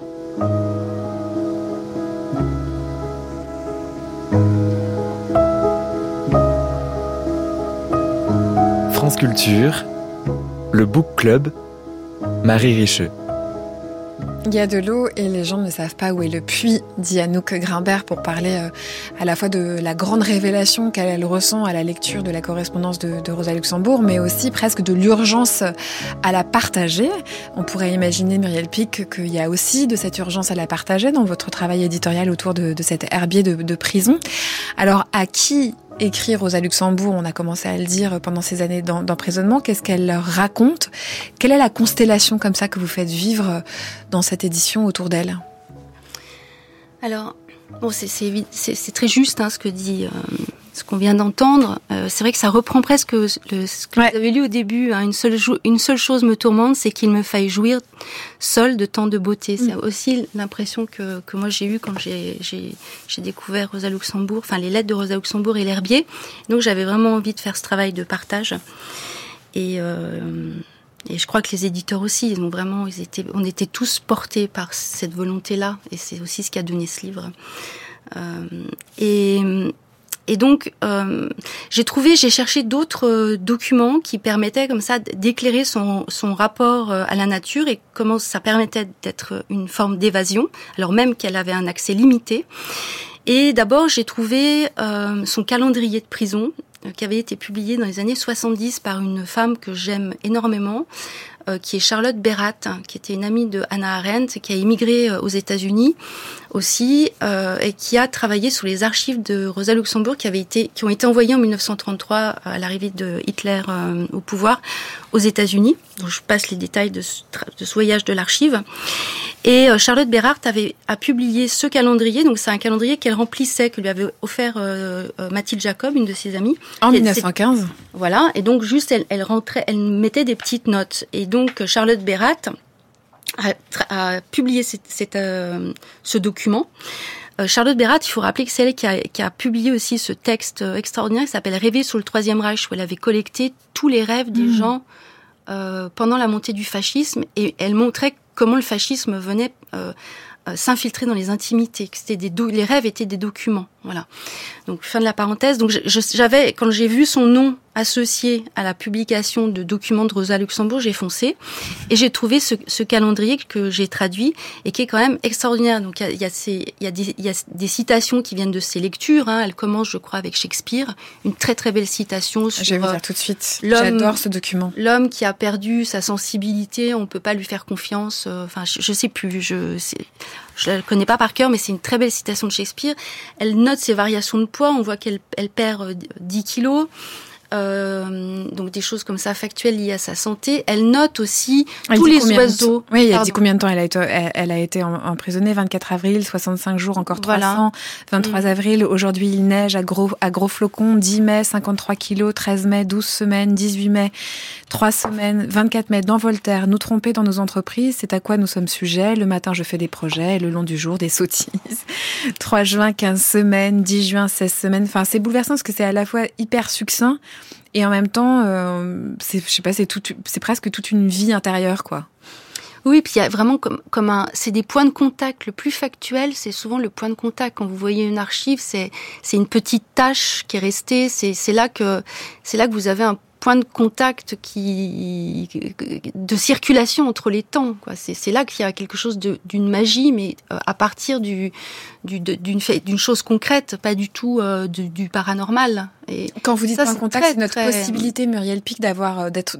France Culture, le Book Club, Marie Richeux. Il y a de l'eau et les gens ne savent pas où est le puits, dit Anouk Grimbert, pour parler euh, à la fois de la grande révélation qu'elle elle ressent à la lecture de la correspondance de, de Rosa Luxembourg, mais aussi presque de l'urgence à la partager. On pourrait imaginer, Muriel Pic, qu'il y a aussi de cette urgence à la partager dans votre travail éditorial autour de, de cet herbier de, de prison. Alors, à qui écrit Rosa Luxembourg, on a commencé à le dire pendant ces années d'emprisonnement, qu'est-ce qu'elle leur raconte ? Quelle est la constellation comme ça que vous faites vivre dans cette édition autour d'elle ? Alors, bon, c'est, c'est, c'est, c'est très juste hein, ce que dit, euh, ce qu'on vient d'entendre. Euh, c'est vrai que ça reprend presque le, ce que ouais. vous avez lu au début. Hein, une seule jo- une seule chose me tourmente, c'est qu'il me faille jouir seul de tant de beauté. C'est mmh. aussi l'impression que, que moi j'ai eue quand j'ai, j'ai, j'ai découvert Rosa Luxembourg, enfin les lettres de Rosa Luxembourg et l'herbier. Donc j'avais vraiment envie de faire ce travail de partage. Et, euh, et je crois que les éditeurs aussi, ils ont vraiment, ils étaient, on était tous portés par cette volonté-là. Et c'est aussi ce qui a donné ce livre. Euh, et Et donc, euh, j'ai trouvé, j'ai cherché d'autres euh, documents qui permettaient comme ça d'éclairer son, son rapport euh, à la nature et comment ça permettait d'être une forme d'évasion, alors même qu'elle avait un accès limité. Et d'abord, j'ai trouvé euh, son calendrier de prison euh, qui avait été publié dans les années soixante-dix par une femme que j'aime énormément, euh, qui est Charlotte Bérat, hein, qui était une amie de Hannah Arendt, qui a émigré euh, aux États-Unis aussi, euh, et qui a travaillé sur les archives de Rosa Luxembourg qui avaient été, qui ont été envoyées en dix-neuf cent trente-trois à l'arrivée de Hitler euh, au pouvoir aux États-Unis. Donc, je passe les détails de ce, de ce voyage de l'archive. Et euh, Charlotte Bérat avait a publié ce calendrier. Donc c'est un calendrier qu'elle remplissait, que lui avait offert euh, euh, Mathilde Jacob, une de ses amies. En dix-neuf cent quinze. Voilà. Et donc juste elle, elle rentrait, elle mettait des petites notes. Et donc Charlotte Bérat a, a publié cette, cette, euh, ce document. Euh, Charlotte Bérat, il faut rappeler que c'est elle qui a, qui a publié aussi ce texte extraordinaire qui s'appelle Rêver sous le Troisième Reich, où elle avait collecté tous les rêves des mmh. gens euh, pendant la montée du fascisme, et elle montrait comment le fascisme venait euh, euh, s'infiltrer dans les intimités, que c'était des do- les rêves étaient des documents, voilà. Donc fin de la parenthèse. Donc je, je, j'avais, quand j'ai vu son nom associé à la publication de documents de Rosa Luxembourg, j'ai foncé et j'ai trouvé ce, ce calendrier que j'ai traduit et qui est quand même extraordinaire. Donc il y a, il y a, ces, il y a, des, il y a des citations qui viennent de ses lectures. Hein. Elle commence, je crois, avec Shakespeare, une très très belle citation. Sur, je vais vous dire tout de suite. J'adore ce document. L'homme qui a perdu sa sensibilité, on peut pas lui faire confiance. Enfin, je, je sais plus. Je c'est, je la connais pas par cœur, mais c'est une très belle citation de Shakespeare. Elle note ses variations de poids. On voit qu'elle elle perd dix kilos. Euh, donc des choses comme ça factuelles liées à sa santé. Elle note aussi elle tous les oiseaux. Oui, elle dit combien de temps elle a été, elle, elle a été emprisonnée. vingt-quatre avril, soixante-cinq jours, encore trois cents. Voilà. vingt-trois avril, aujourd'hui il neige à gros, à gros flocons. dix mai, cinquante-trois kilos. treize mai, douze semaines. dix-huit mai, trois semaines. vingt-quatre mai, dans Voltaire, nous tromper dans nos entreprises, c'est à quoi nous sommes sujets. Le matin, je fais des projets, le long du jour, des sottises. trois juin, quinze semaines. dix juin, seize semaines. Enfin, c'est bouleversant parce que c'est à la fois hyper succinct et en même temps, euh, c'est, je sais pas, c'est tout, c'est presque toute une vie intérieure, quoi. Oui, puis il y a vraiment comme, comme un, c'est des points de contact. Le plus factuel, c'est souvent le point de contact. Quand vous voyez une archive, c'est, c'est une petite tâche qui est restée. C'est, c'est là que, c'est là que vous avez un point de contact qui, de circulation entre les temps, quoi. C'est, c'est là qu'il y a quelque chose de, d'une magie, mais à partir du, du de, d'une fait, d'une chose concrète, pas du tout euh, du, du paranormal. Et quand vous dites ça, point de contact, très, c'est notre très... possibilité, Muriel Pic, d'avoir, d'être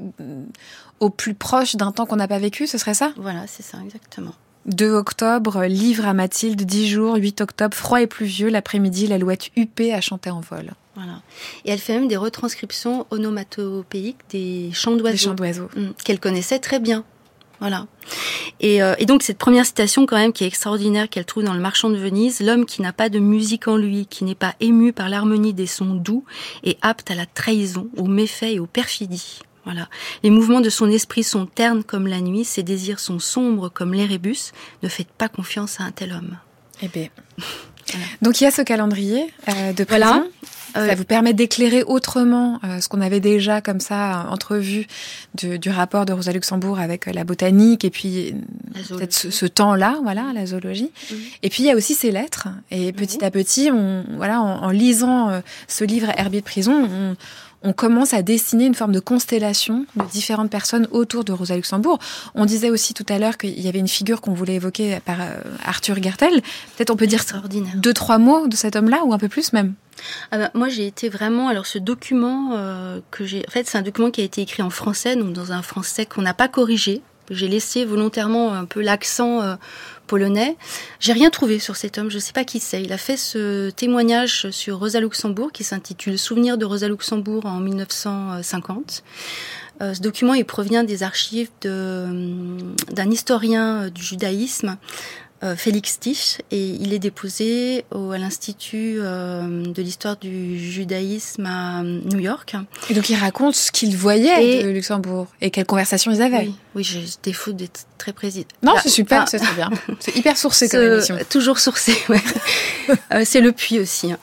au plus proche d'un temps qu'on n'a pas vécu, ce serait ça ? Voilà, c'est ça, exactement. deux octobre, livre à Mathilde, dix jours, huit octobre, froid et pluvieux, l'après-midi, l'alouette huppée a chanté en vol. Voilà. Et elle fait même des retranscriptions onomatopéiques des chants d'oiseaux. Des chants d'oiseaux. Qu'elle connaissait très bien. Voilà. Et, euh, et donc cette première citation quand même qui est extraordinaire, qu'elle trouve dans Le Marchand de Venise, l'homme qui n'a pas de musique en lui, qui n'est pas ému par l'harmonie des sons doux, est apte à la trahison, aux méfaits et aux perfidies. Voilà. Les mouvements de son esprit sont ternes comme la nuit, ses désirs sont sombres comme l'érébus. Ne faites pas confiance à un tel homme. Eh bien. Voilà. Donc il y a ce calendrier euh, de prison. Voilà. Ça euh, vous permet d'éclairer autrement euh, ce qu'on avait déjà comme ça euh, entrevu du, du rapport de Rosa Luxembourg avec euh, la botanique et puis euh, peut-être ce, ce temps-là, voilà, la zoologie. Mmh. Et puis il y a aussi ces lettres. Et petit mmh. à petit, on, voilà, en, en lisant euh, ce livre Herbier de prison, on, on commence à dessiner une forme de constellation de différentes personnes autour de Rosa Luxembourg. On disait aussi tout à l'heure qu'il y avait une figure qu'on voulait évoquer par euh, Arthur Gertel. Peut-être on peut dire deux, trois mots de cet homme-là ou un peu plus même. Ah bah, moi, j'ai été vraiment... Alors, ce document euh, que j'ai... En fait, c'est un document qui a été écrit en français, donc dans un français qu'on n'a pas corrigé. J'ai laissé volontairement un peu l'accent euh, polonais. J'ai rien trouvé sur cet homme, je ne sais pas qui c'est. Il a fait ce témoignage sur Rosa Luxembourg qui s'intitule « Souvenirs de Rosa Luxembourg en dix-neuf cent cinquante ». Euh, ce document, il provient des archives de, d'un historien du judaïsme, Euh, Félix Tisch, et il est déposé au, à l'Institut euh, de l'histoire du judaïsme à New York. Et donc il raconte ce qu'il voyait et... de Luxembourg et quelles conversations ils avaient. Oui, oui, j'ai défaut d'être très précise. Non, là, c'est super, enfin, c'est très bien. C'est hyper sourcé comme émission. Toujours sourcé, ouais. euh, c'est le puits aussi. Hein.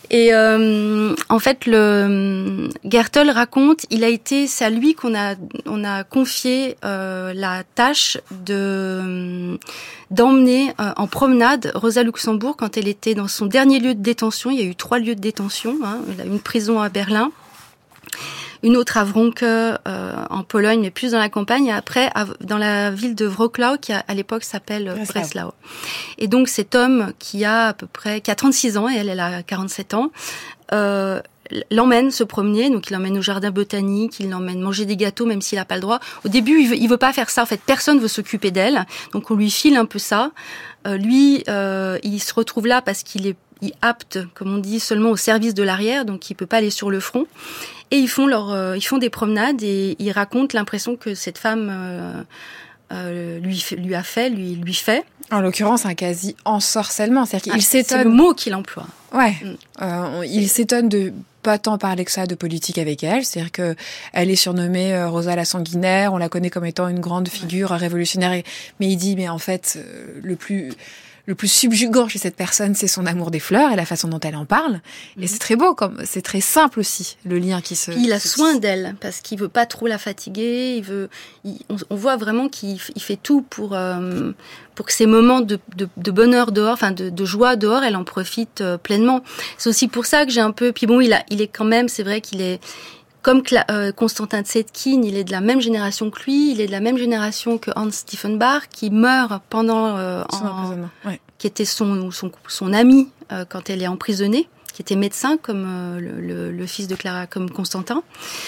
Et euh, en fait, le Gertl raconte, il a été, c'est à lui qu'on a on a confié euh, la tâche de d'emmener euh, en promenade Rosa Luxemburg quand elle était dans son dernier lieu de détention. Il y a eu trois lieux de détention, hein. Il a une prison à Berlin, une autre à Wronke euh, en Pologne, mais plus dans la campagne, et après à, dans la ville de Wrocław, qui à, à l'époque s'appelle Breslau. Breslau. Et donc cet homme qui a à peu près, qui a trente-six ans, et elle, elle a quarante-sept ans, euh, l'emmène se promener, donc il l'emmène au jardin botanique, il l'emmène manger des gâteaux, même s'il n'a pas le droit. Au début, il veut, il veut pas faire ça, en fait, personne veut s'occuper d'elle, donc on lui file un peu ça. Euh, lui, euh, il se retrouve là parce qu'il est il apte, comme on dit, seulement au service de l'arrière, donc il peut pas aller sur le front. Et ils font leur, euh, ils font des promenades et ils racontent l'impression que cette femme euh, euh, lui lui a fait, lui lui fait. En l'occurrence, un quasi ensorcellement, c'est-à-dire qu'il ah, s'étonne. C'est le mot qu'il emploie. Ouais, mm. euh, il s'étonne de pas tant parler que ça de politique avec elle, c'est-à-dire que elle est surnommée euh, Rosa la sanguinaire, on la connaît comme étant une grande figure ouais. révolutionnaire, mais il dit mais en fait euh, le plus Le plus subjugant chez cette personne, c'est son amour des fleurs et la façon dont elle en parle. Et mmh. c'est très beau, comme c'est très simple aussi, le lien qui se... Puis il a se soin d'elle, parce qu'il veut pas trop la fatiguer. Il veut, il, on, on voit vraiment qu'il il fait tout pour, euh, pour que ces moments de, de, de bonheur dehors, enfin de, de joie dehors, elle en profite euh, pleinement. C'est aussi pour ça que j'ai un peu... Puis bon, il, a, il est quand même, c'est vrai qu'il est... Comme Cla- euh, Constantin Tsetkin, il est de la même génération que lui, il est de la même génération que Hans Diefenbach, qui meurt pendant... Euh, en, ouais. qui était son, son, son ami euh, quand elle est emprisonnée, qui était médecin comme euh, le, le, le fils de Clara, comme Constantin,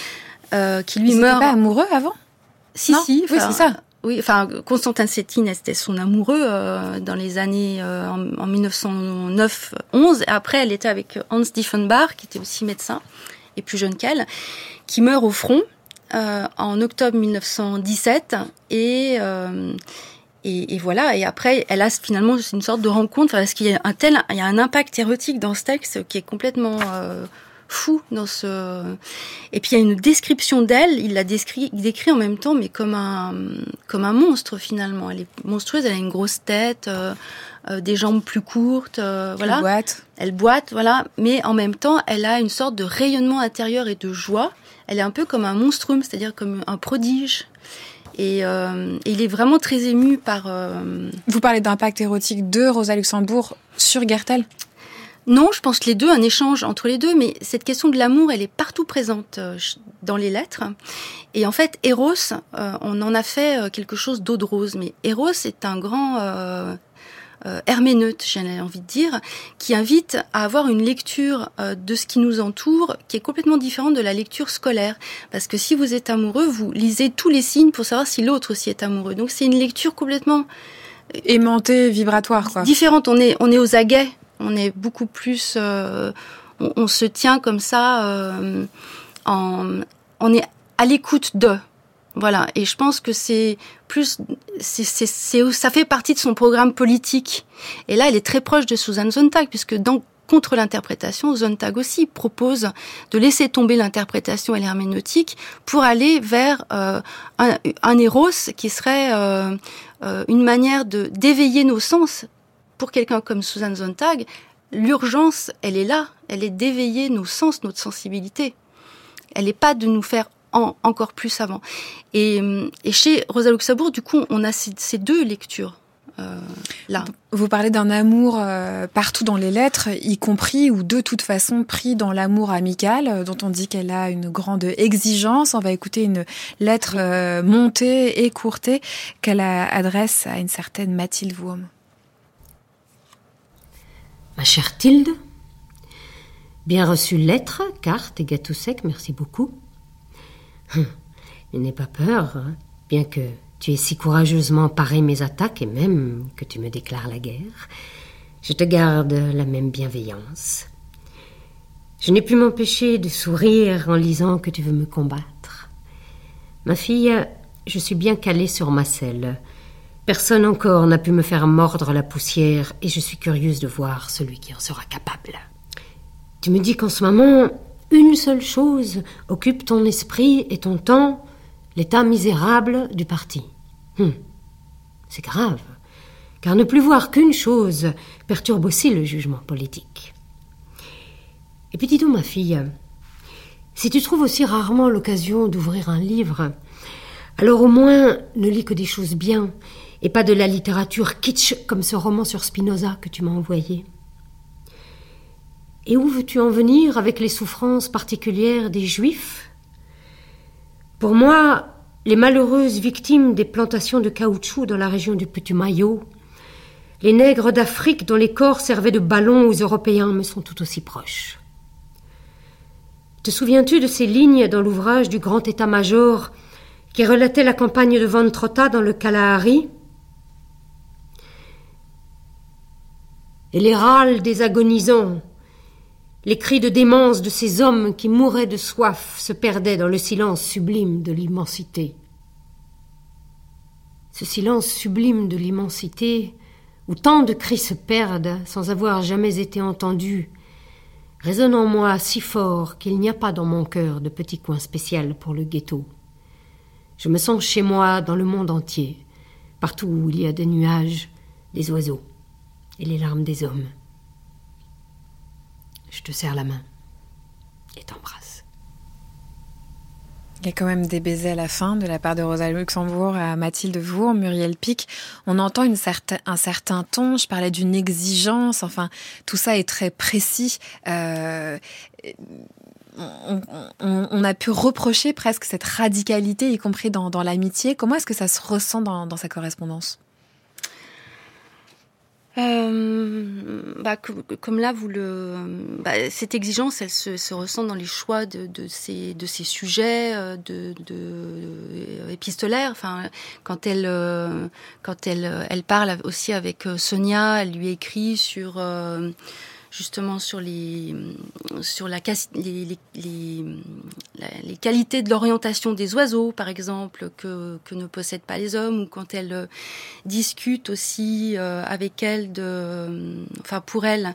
euh, qui lui Ils meurt... Ils n'étaient pas amoureux avant ? Si, non si. Oui, c'est ça. Oui, enfin, Constantin Tsetkin, c'était son amoureux euh, dans les années euh, en, en mille neuf cent neuf onze. Et après, elle était avec Hans Diefenbach, qui était aussi médecin et plus jeune qu'elle, qui meurt au front euh, en octobre mille neuf cent dix-sept. Et, euh, et, et voilà. Et après, elle a finalement une sorte de rencontre, parce qu'il y a un tel, il y a un impact érotique dans ce texte qui est complètement euh, fou dans ce. Et puis il y a une description d'elle. Il la décrit, il décrit en même temps, mais comme un, comme un monstre finalement. Elle est monstrueuse. Elle a une grosse tête. Euh, Euh, des jambes plus courtes, euh, voilà. Elle boite. Elle boite, voilà. Mais en même temps, elle a une sorte de rayonnement intérieur et de joie. Elle est un peu comme un monstrum, c'est-à-dire comme un prodige. Et, euh, et il est vraiment très ému par... Euh... Vous parlez d'impact érotique de Rosa Luxemburg sur Gertl ? Non, je pense que les deux, un échange entre les deux, mais cette question de l'amour, elle est partout présente euh, dans les lettres. Et en fait, Eros, euh, on en a fait euh, quelque chose d'eau de rose. Mais Eros est un grand... Euh, Euh, herméneute, j'ai envie de dire, qui invite à avoir une lecture euh, de ce qui nous entoure qui est complètement différente de la lecture scolaire. Parce que si vous êtes amoureux, vous lisez tous les signes pour savoir si l'autre aussi est amoureux. Donc c'est une lecture complètement... aimantée, vibratoire, quoi. Différente. On est, on est aux aguets. On est beaucoup plus... Euh, on, on se tient comme ça. Euh, en, on est à l'écoute de... Voilà, et je pense que c'est plus, c'est, c'est, c'est, ça fait partie de son programme politique. Et là, elle est très proche de Susan Sontag, puisque dans Contre l'interprétation, Sontag aussi propose de laisser tomber l'interprétation et l'herméneutique pour aller vers euh, un, un Eros qui serait euh, euh, une manière de d'éveiller nos sens. Pour quelqu'un comme Susan Sontag, l'urgence, elle est là, elle est d'éveiller nos sens, notre sensibilité. Elle n'est pas de nous faire En, encore plus avant. Et, et chez Rosa Luxemburg, du coup, on a ces, ces deux lectures euh, là. Vous parlez d'un amour euh, partout dans les lettres, y compris ou de toute façon pris dans l'amour amical, euh, dont on dit qu'elle a une grande exigence. On va écouter une lettre euh, montée, écourtée, qu'elle a, adresse à une certaine Mathilde Wurm. Ma chère Tilde, bien reçue lettre, carte et gâteau sec, merci beaucoup. Hum, n'aie pas peur, hein, bien que tu aies si courageusement paré mes attaques et même que tu me déclares la guerre. Je te garde la même bienveillance. Je n'ai pu m'empêcher de sourire en lisant que tu veux me combattre. Ma fille, je suis bien calée sur ma selle. Personne encore n'a pu me faire mordre la poussière et je suis curieuse de voir celui qui en sera capable. Tu me dis qu'en ce moment... Une seule chose occupe ton esprit et ton temps, l'état misérable du parti. Hum, c'est grave, car ne plus voir qu'une chose perturbe aussi le jugement politique. Et puis dis donc, ma fille, si tu trouves aussi rarement l'occasion d'ouvrir un livre, alors au moins ne lis que des choses bien et pas de la littérature kitsch comme ce roman sur Spinoza que tu m'as envoyé. Et où veux-tu en venir avec les souffrances particulières des Juifs ? Pour moi, les malheureuses victimes des plantations de caoutchouc dans la région du Putumayo, les nègres d'Afrique dont les corps servaient de ballons aux Européens me sont tout aussi proches. Te souviens-tu de ces lignes dans l'ouvrage du grand état-major qui relatait la campagne de Ventrota dans le Kalahari ? Et les râles des agonisants, les cris de démence de ces hommes qui mouraient de soif se perdaient dans le silence sublime de l'immensité. Ce silence sublime de l'immensité, où tant de cris se perdent sans avoir jamais été entendus, résonne en moi si fort qu'il n'y a pas dans mon cœur de petit coin spécial pour le ghetto. Je me sens chez moi dans le monde entier, partout où il y a des nuages, des oiseaux et les larmes des hommes. Je te serre la main et t'embrasse. Il y a quand même des baisers à la fin de la part de Rosa Luxembourg à Mathilde Vour, Muriel Pic. On entend une certain, un certain ton. Je parlais d'une exigence. Enfin, tout ça est très précis. Euh, on, on, on a pu reprocher presque cette radicalité, y compris dans, dans l'amitié. Comment est-ce que ça se ressent dans, dans sa correspondance ? Euh, bah, comme, comme là, vous le, bah, cette exigence, elle se, se ressent dans les choix de, de ces, de ces sujets, de, de, de épistolaires. Enfin, quand elle, euh, quand elle, elle parle aussi avec Sonia, elle lui écrit sur, euh, justement sur les, sur la, les, les, les, les qualités de l'orientation des oiseaux, par exemple, que, que ne possèdent pas les hommes, ou quand elle euh, discute aussi euh, avec elle, de, euh, enfin pour elle,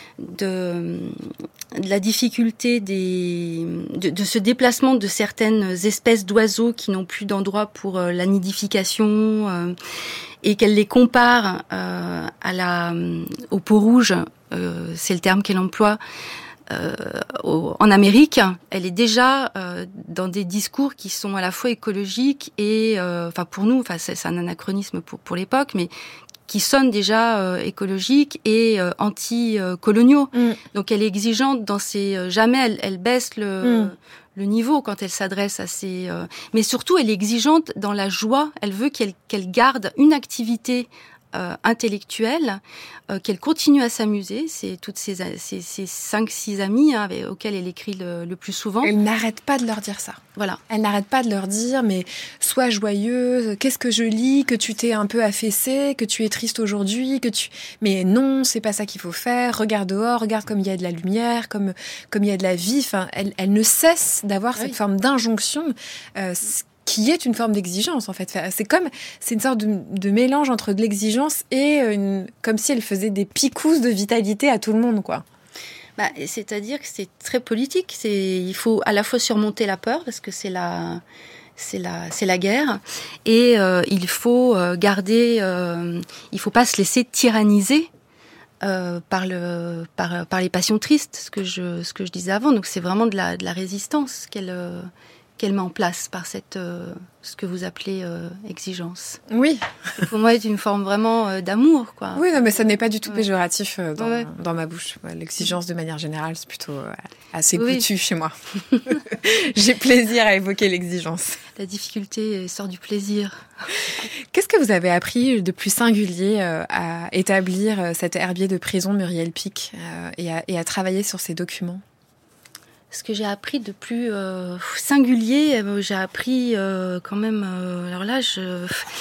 de, de la difficulté des, de, de ce déplacement de certaines espèces d'oiseaux qui n'ont plus d'endroit pour euh, la nidification, euh, et qu'elle les compare euh, à la, au peau rouge. Euh, c'est le terme qu'elle emploie euh, au, en Amérique. Elle est déjà euh, dans des discours qui sont à la fois écologiques et, euh, enfin pour nous, enfin c'est, c'est un anachronisme pour pour l'époque, mais qui sonnent déjà euh, écologiques et euh, anti-coloniaux. Mm. Donc elle est exigeante dans ses euh, jamais elle, elle baisse le mm. le niveau quand elle s'adresse à ses euh, mais surtout elle est exigeante dans la joie. Elle veut qu'elle qu'elle garde une activité Euh, intellectuelle, euh, qu'elle continue à s'amuser. C'est toutes ces, ces, ces cinq, six amis hein, avec, auxquels elle écrit le, le plus souvent. Elle n'arrête pas de leur dire ça. Voilà. Elle n'arrête pas de leur dire, mais sois joyeuse, qu'est-ce que je lis, que tu t'es un peu affaissée, que tu es triste aujourd'hui, que tu... Mais non, c'est pas ça qu'il faut faire. Regarde dehors, regarde comme il y a de la lumière, comme, comme il y a de la vie. Enfin, elle, elle ne cesse d'avoir oui. cette forme d'injonction, euh, qui est une forme d'exigence, en fait. C'est comme, c'est une sorte de, de mélange entre de l'exigence et une, comme si elle faisait des picousses de vitalité à tout le monde, quoi. Bah, c'est-à-dire que c'est très politique. C'est, il faut à la fois surmonter la peur, parce que c'est la, c'est la, c'est la guerre, et euh, il faut garder, euh, il faut pas se laisser tyranniser euh, par le, par, par les passions tristes, ce que je, ce que je disais avant. Donc c'est vraiment de la, de la résistance qu'elle. Euh, qu'elle met en place par cette, euh, ce que vous appelez euh, exigence. Oui. Et pour moi, c'est une forme vraiment euh, d'amour, quoi. Oui, non, mais ça n'est pas du tout ouais. péjoratif euh, dans, ouais. dans ma bouche. Ouais, l'exigence, de manière générale, c'est plutôt euh, assez oui. goûtu chez moi. J'ai plaisir à évoquer l'exigence. La difficulté sort du plaisir. Qu'est-ce que vous avez appris de plus singulier euh, à établir euh, cet herbier de prison, Muriel Pic, euh, et, à, et à travailler sur ces documents ? Ce que j'ai appris de plus euh, singulier, euh, j'ai appris euh, quand même... Euh, alors là, je,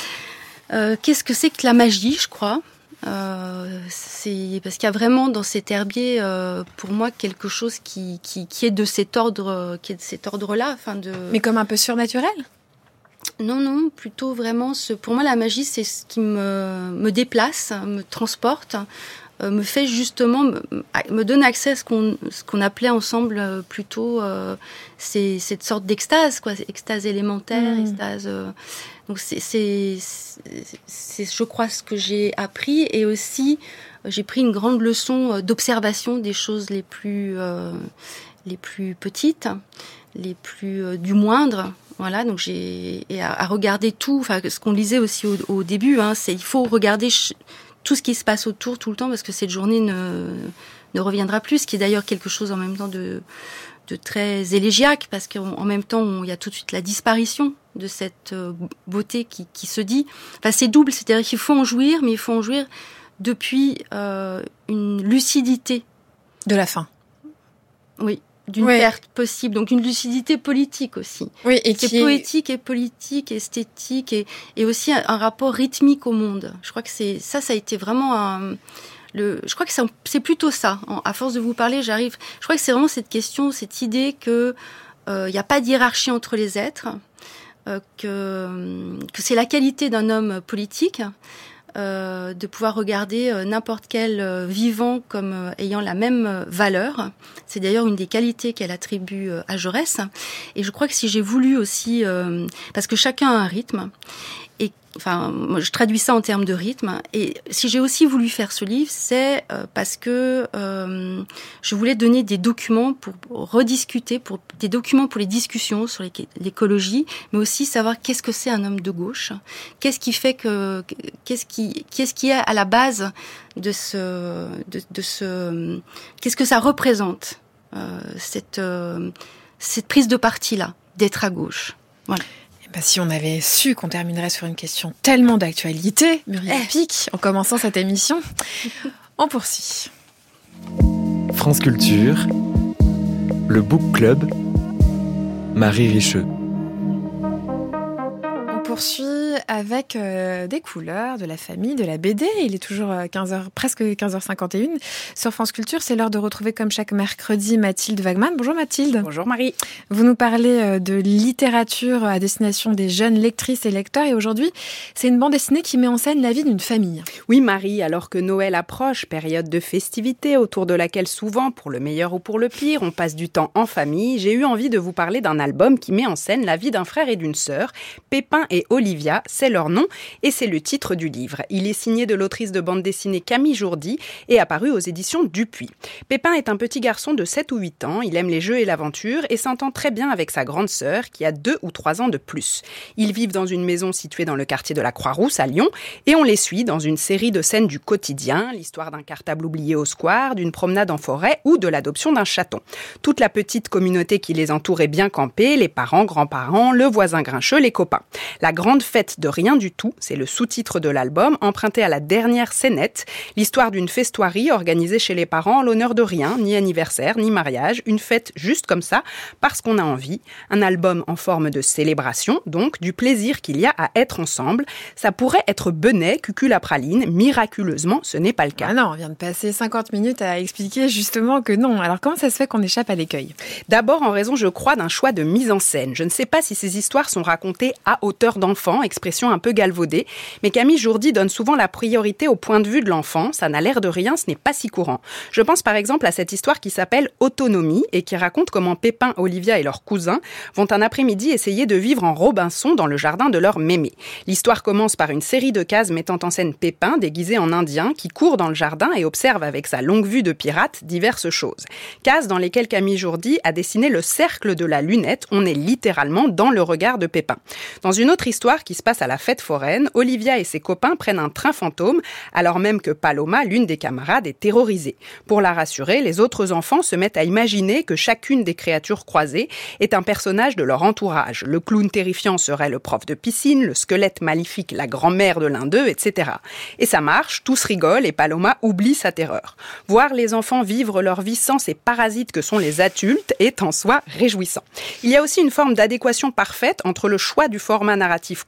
euh, qu'est-ce que c'est que la magie, je crois euh, c'est parce qu'il y a vraiment dans cet herbier, euh, pour moi, quelque chose qui, qui, qui est de cet ordre, qui est de cet ordre-là. Enfin de... Mais comme un peu surnaturel ? Non, non, plutôt vraiment... Ce, pour moi, la magie, c'est ce qui me, me déplace, me transporte. euh, me fait justement, me, me donne accès à ce qu'on, ce qu'on appelait ensemble euh, plutôt euh, c'est, cette sorte d'extase, quoi, extase élémentaire, mmh. extase... Euh, donc c'est, c'est, c'est, c'est, je crois, ce que j'ai appris, et aussi euh, j'ai pris une grande leçon d'observation des choses les plus, euh, les plus petites, les plus euh, du moindre. Voilà, donc j'ai et à, à regarder tout. Enfin, ce qu'on disait aussi au, au début, hein, c'est il faut regarder ch- tout ce qui se passe autour tout le temps, parce que cette journée ne ne reviendra plus. Ce qui est d'ailleurs quelque chose en même temps de de très élégiaque, parce qu'en même temps il y a tout de suite la disparition de cette euh, beauté qui qui se dit. Enfin, c'est double, c'est-à-dire qu'il faut en jouir, mais il faut en jouir depuis euh, une lucidité de la fin. Oui. D'une oui. perte possible, donc une lucidité politique aussi. Oui, et qui qui est est poétique et politique, et esthétique, et, et aussi un, un rapport rythmique au monde. Je crois que c'est ça, ça a été vraiment un, le. Je crois que c'est, c'est plutôt ça. En, à force de vous parler, j'arrive. Je crois que c'est vraiment cette question, cette idée que il euh, n'y a pas de hiérarchie entre les êtres, euh, que que c'est la qualité d'un homme politique. Euh, de pouvoir regarder euh, n'importe quel euh, vivant comme euh, ayant la même euh, valeur. C'est d'ailleurs une des qualités qu'elle attribue euh, à Jaurès. Et je crois que si j'ai voulu aussi, euh, parce que chacun a un rythme, et enfin, moi, je traduis ça en termes de rythme. Et si j'ai aussi voulu faire ce livre, c'est euh, parce que euh, je voulais donner des documents pour rediscuter, pour des documents pour les discussions sur l'écologie, mais aussi savoir qu'est-ce que c'est un homme de gauche, qu'est-ce qui fait que, qu'est-ce qui, qu'est-ce qui est à la base de ce, de, de ce, qu'est-ce que ça représente euh, cette, euh, cette prise de parti-là, d'être à gauche. Voilà. Bah, si on avait su qu'on terminerait sur une question tellement d'actualité, Muriel eh. Pic, en commençant cette émission, on poursuit. France Culture, le Book Club, Marie Richeux. On poursuit avec euh, des couleurs, de la famille, de la B D. Il est toujours quinze heures, presque quinze heures cinquante et une. Sur France Culture, c'est l'heure de retrouver, comme chaque mercredi, Mathilde Wagman. Bonjour Mathilde. Bonjour Marie. Vous nous parlez de littérature à destination des jeunes lectrices et lecteurs. Et aujourd'hui, c'est une bande dessinée qui met en scène la vie d'une famille. Oui Marie, alors que Noël approche, période de festivités autour de laquelle souvent, pour le meilleur ou pour le pire, on passe du temps en famille, j'ai eu envie de vous parler d'un album qui met en scène la vie d'un frère et d'une sœur, Pépin et Olivia, c'est leur nom, et c'est le titre du livre. Il est signé de l'autrice de bande dessinée Camille Jourdi et apparu aux éditions Dupuis. Pépin est un petit garçon de sept ou huit ans, il aime les jeux et l'aventure et s'entend très bien avec sa grande sœur qui a deux ou trois ans de plus. Ils vivent dans une maison située dans le quartier de la Croix-Rousse à Lyon et on les suit dans une série de scènes du quotidien, l'histoire d'un cartable oublié au square, d'une promenade en forêt ou de l'adoption d'un chaton. Toute la petite communauté qui les entoure est bien campée, les parents, grands-parents, le voisin grincheux, les copains. La grande fête de rien du tout, c'est le sous-titre de l'album, emprunté à la dernière scénette, l'histoire d'une festoirie organisée chez les parents en l'honneur de rien, ni anniversaire, ni mariage, une fête juste comme ça, parce qu'on a envie, un album en forme de célébration, donc du plaisir qu'il y a à être ensemble. Ça pourrait être Benet, Cuculapraline, miraculeusement, ce n'est pas le cas. Ah non, on vient de passer cinquante minutes à expliquer justement que non. Alors comment ça se fait qu'on échappe à l'écueil ? D'abord en raison, je crois, d'un choix de mise en scène. Je ne sais pas si ces histoires sont racontées à hauteur d'enfant, expression un peu galvaudée, mais Camille Jourdi donne souvent la priorité au point de vue de l'enfant. Ça n'a l'air de rien, ce n'est pas si courant. Je pense par exemple à cette histoire qui s'appelle Autonomie et qui raconte comment Pépin, Olivia et leurs cousins vont un après-midi essayer de vivre en Robinson dans le jardin de leur mémé. L'histoire commence par une série de cases mettant en scène Pépin, déguisé en indien, qui court dans le jardin et observe avec sa longue vue de pirate diverses choses. Cases dans lesquelles Camille Jourdi a dessiné le cercle de la lunette. On est littéralement dans le regard de Pépin. Dans une autre histoire qui se passe à la fête foraine, Olivia et ses copains prennent un train fantôme, alors même que Paloma, l'une des camarades, est terrorisée. Pour la rassurer, les autres enfants se mettent à imaginer que chacune des créatures croisées est un personnage de leur entourage. Le clown terrifiant serait le prof de piscine, le squelette maléfique la grand-mère de l'un d'eux, et cetera. Et ça marche, tous rigolent et Paloma oublie sa terreur. Voir les enfants vivre leur vie sans ces parasites que sont les adultes est en soi réjouissant. Il y a aussi une forme d'adéquation parfaite entre le choix du format narratif court, une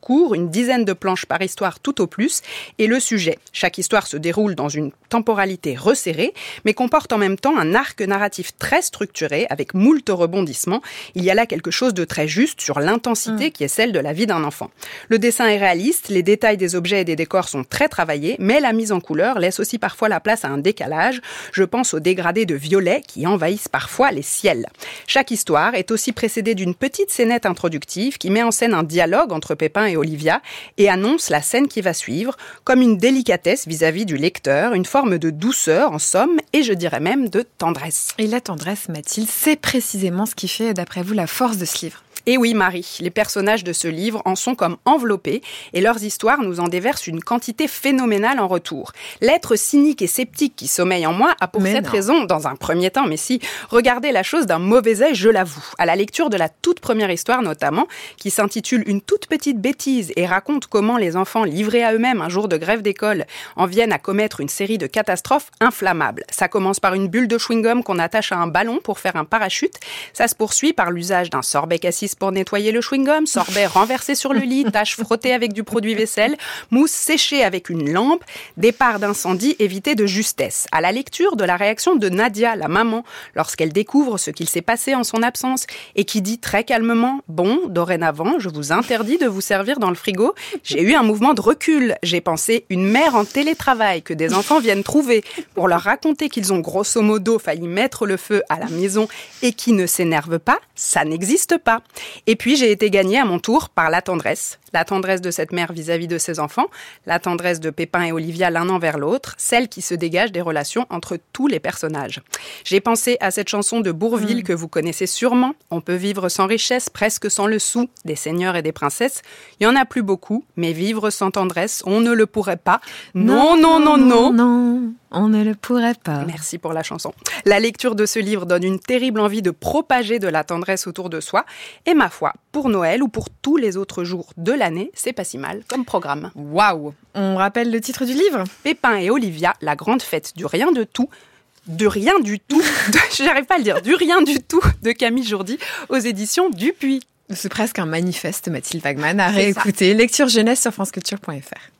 une dizaine de planches par histoire tout au plus, et le sujet. Chaque histoire se déroule dans une temporalité resserrée, mais comporte en même temps un arc narratif très structuré, avec moult rebondissements. Il y a là quelque chose de très juste sur l'intensité mmh. qui est celle de la vie d'un enfant. Le dessin est réaliste, les détails des objets et des décors sont très travaillés, mais la mise en couleur laisse aussi parfois la place à un décalage. Je pense aux dégradés de violet qui envahissent parfois les ciels. Chaque histoire est aussi précédée d'une petite scénette introductive qui met en scène un dialogue entre Pépin et Olivia et annonce la scène qui va suivre, comme une délicatesse vis-à-vis du lecteur, une forme de douceur en somme, et je dirais même de tendresse. Et la tendresse, Mathilde, c'est précisément ce qui fait, d'après vous, la force de ce livre. Et oui, Marie, les personnages de ce livre en sont comme enveloppés et leurs histoires nous en déversent une quantité phénoménale en retour. L'être cynique et sceptique qui sommeille en moi a pour mais cette non. raison, dans un premier temps, mais si, regardé la chose d'un mauvais œil, je l'avoue. À la lecture de la toute première histoire notamment, qui s'intitule « Une toute petite bêtise » et raconte comment les enfants livrés à eux-mêmes un jour de grève d'école en viennent à commettre une série de catastrophes inflammables. Ça commence par une bulle de chewing-gum qu'on attache à un ballon pour faire un parachute. Ça se poursuit par l'usage d'un sorbet cassis pour nettoyer le chewing-gum, sorbet renversé sur le lit, tache frottée avec du produit vaisselle, mousse séchée avec une lampe, départ d'incendie évité de justesse. À la lecture de la réaction de Nadia, la maman, lorsqu'elle découvre ce qu'il s'est passé en son absence et qui dit très calmement « Bon, dorénavant, je vous interdis de vous servir dans le frigo », j'ai eu un mouvement de recul. J'ai pensé une mère en télétravail que des enfants viennent trouver pour leur raconter qu'ils ont grosso modo failli mettre le feu à la maison et qui ne s'énervent pas, ça n'existe pas. Et puis, j'ai été gagnée à mon tour par la tendresse. La tendresse de cette mère vis-à-vis de ses enfants, la tendresse de Pépin et Olivia l'un envers l'autre, celle qui se dégage des relations entre tous les personnages. J'ai pensé à cette chanson de Bourvil mmh. que vous connaissez sûrement. On peut vivre sans richesse, presque sans le sou, des seigneurs et des princesses. Il y en a plus beaucoup, mais vivre sans tendresse, on ne le pourrait pas. Non, non, non, non, non. non. On ne le pourrait pas. Merci pour la chanson. La lecture de ce livre donne une terrible envie de propager de la tendresse autour de soi. Et ma foi, pour Noël ou pour tous les autres jours de l'année, c'est pas si mal comme programme. Waouh! On rappelle le titre du livre? Pépin et Olivia, la grande fête du rien de tout. De rien du tout. De, j'arrive pas à le dire. Du rien du tout de Camille Jourdi aux éditions Dupuis. C'est presque un manifeste, Mathilde Wagman, à réécouter. Lecture jeunesse sur franceculture point f r.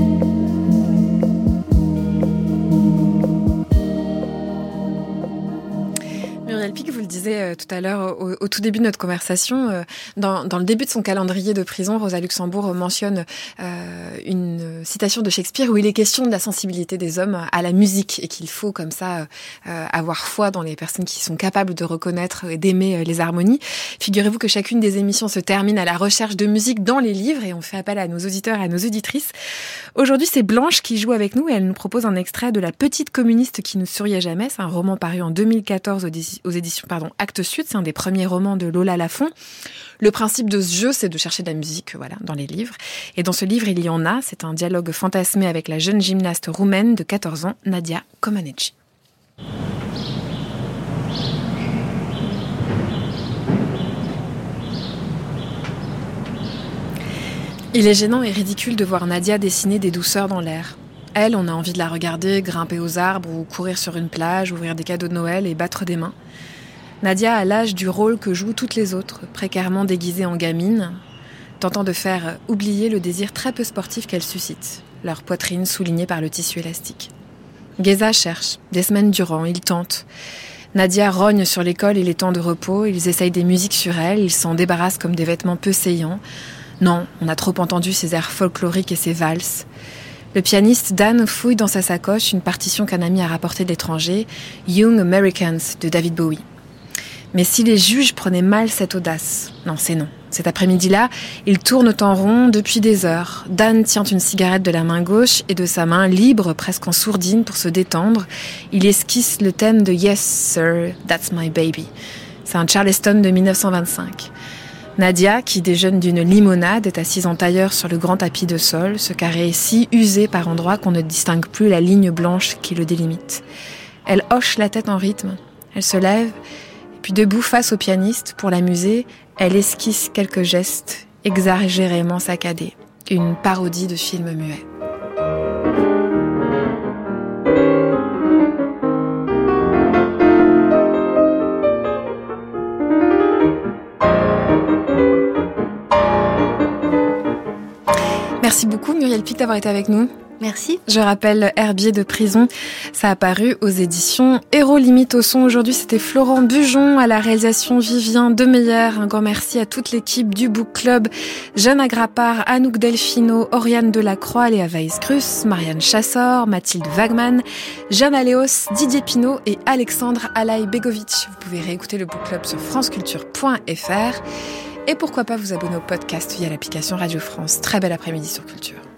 Muriel Pic, vous le disiez euh, tout à l'heure au, au tout début de notre conversation, euh, dans, dans le début de son calendrier de prison, Rosa Luxembourg mentionne euh, une citation de Shakespeare où il est question de la sensibilité des hommes à la musique et qu'il faut comme ça euh, avoir foi dans les personnes qui sont capables de reconnaître et d'aimer euh, les harmonies. Figurez-vous que chacune des émissions se termine à la recherche de musique dans les livres et on fait appel à nos auditeurs et à nos auditrices. Aujourd'hui, c'est Blanche qui joue avec nous et elle nous propose un extrait de La petite communiste qui ne souriait jamais. C'est un roman paru en deux mille quatorze aux aux éditions pardon, Actes Sud, c'est un des premiers romans de Lola Lafont. Le principe de ce jeu, c'est de chercher de la musique voilà, dans les livres. Et dans ce livre, il y en a. C'est un dialogue fantasmé avec la jeune gymnaste roumaine de quatorze ans, Nadia Comaneci. Il est gênant et ridicule de voir Nadia dessiner des douceurs dans l'air. Elle, on a envie de la regarder grimper aux arbres ou courir sur une plage, ouvrir des cadeaux de Noël et battre des mains. Nadia a l'âge du rôle que jouent toutes les autres, précairement déguisées en gamines, tentant de faire oublier le désir très peu sportif qu'elles suscitent, leur poitrine soulignée par le tissu élastique. Geza cherche, des semaines durant, il tente. Nadia rogne sur l'école et les temps de repos, ils essayent des musiques sur elle, ils s'en débarrassent comme des vêtements peu saillants. Non, on a trop entendu ces airs folkloriques et ces valses. Le pianiste Dan fouille dans sa sacoche une partition qu'un ami a rapportée de l'étranger, Young Americans de David Bowie. Mais si les juges prenaient mal cette audace, non, c'est non. Cet après-midi-là, ils tournent en rond depuis des heures. Dan tient une cigarette de la main gauche et de sa main libre, presque en sourdine pour se détendre, il esquisse le thème de Yes, Sir, That's My Baby. C'est un Charleston de dix-neuf cent vingt-cinq. Nadia, qui déjeune d'une limonade, est assise en tailleur sur le grand tapis de sol, ce carré est si usé par endroits qu'on ne distingue plus la ligne blanche qui le délimite. Elle hoche la tête en rythme, elle se lève, puis debout face au pianiste, pour l'amuser, elle esquisse quelques gestes exagérément saccadés, une parodie de film muet. Merci beaucoup Muriel Pic d'avoir été avec nous. Merci. Je rappelle Herbier de prison, ça a paru aux éditions Héros Limite au son. Aujourd'hui, c'était Florent Bujon à la réalisation, Vivien Demeyer. Un grand merci à toute l'équipe du Book Club. Jeanne Agrapard, Anouk Delfino, Oriane Delacroix, Léa Weiss-Crus, Marianne Chassor, Mathilde Wagman, Jeanne Aléos, Didier Pinault et Alexandre Alaï-Begovic. Vous pouvez réécouter le Book Club sur franceculture point f r et pourquoi pas vous abonner au podcast via l'application Radio France. Très bel après-midi sur Culture.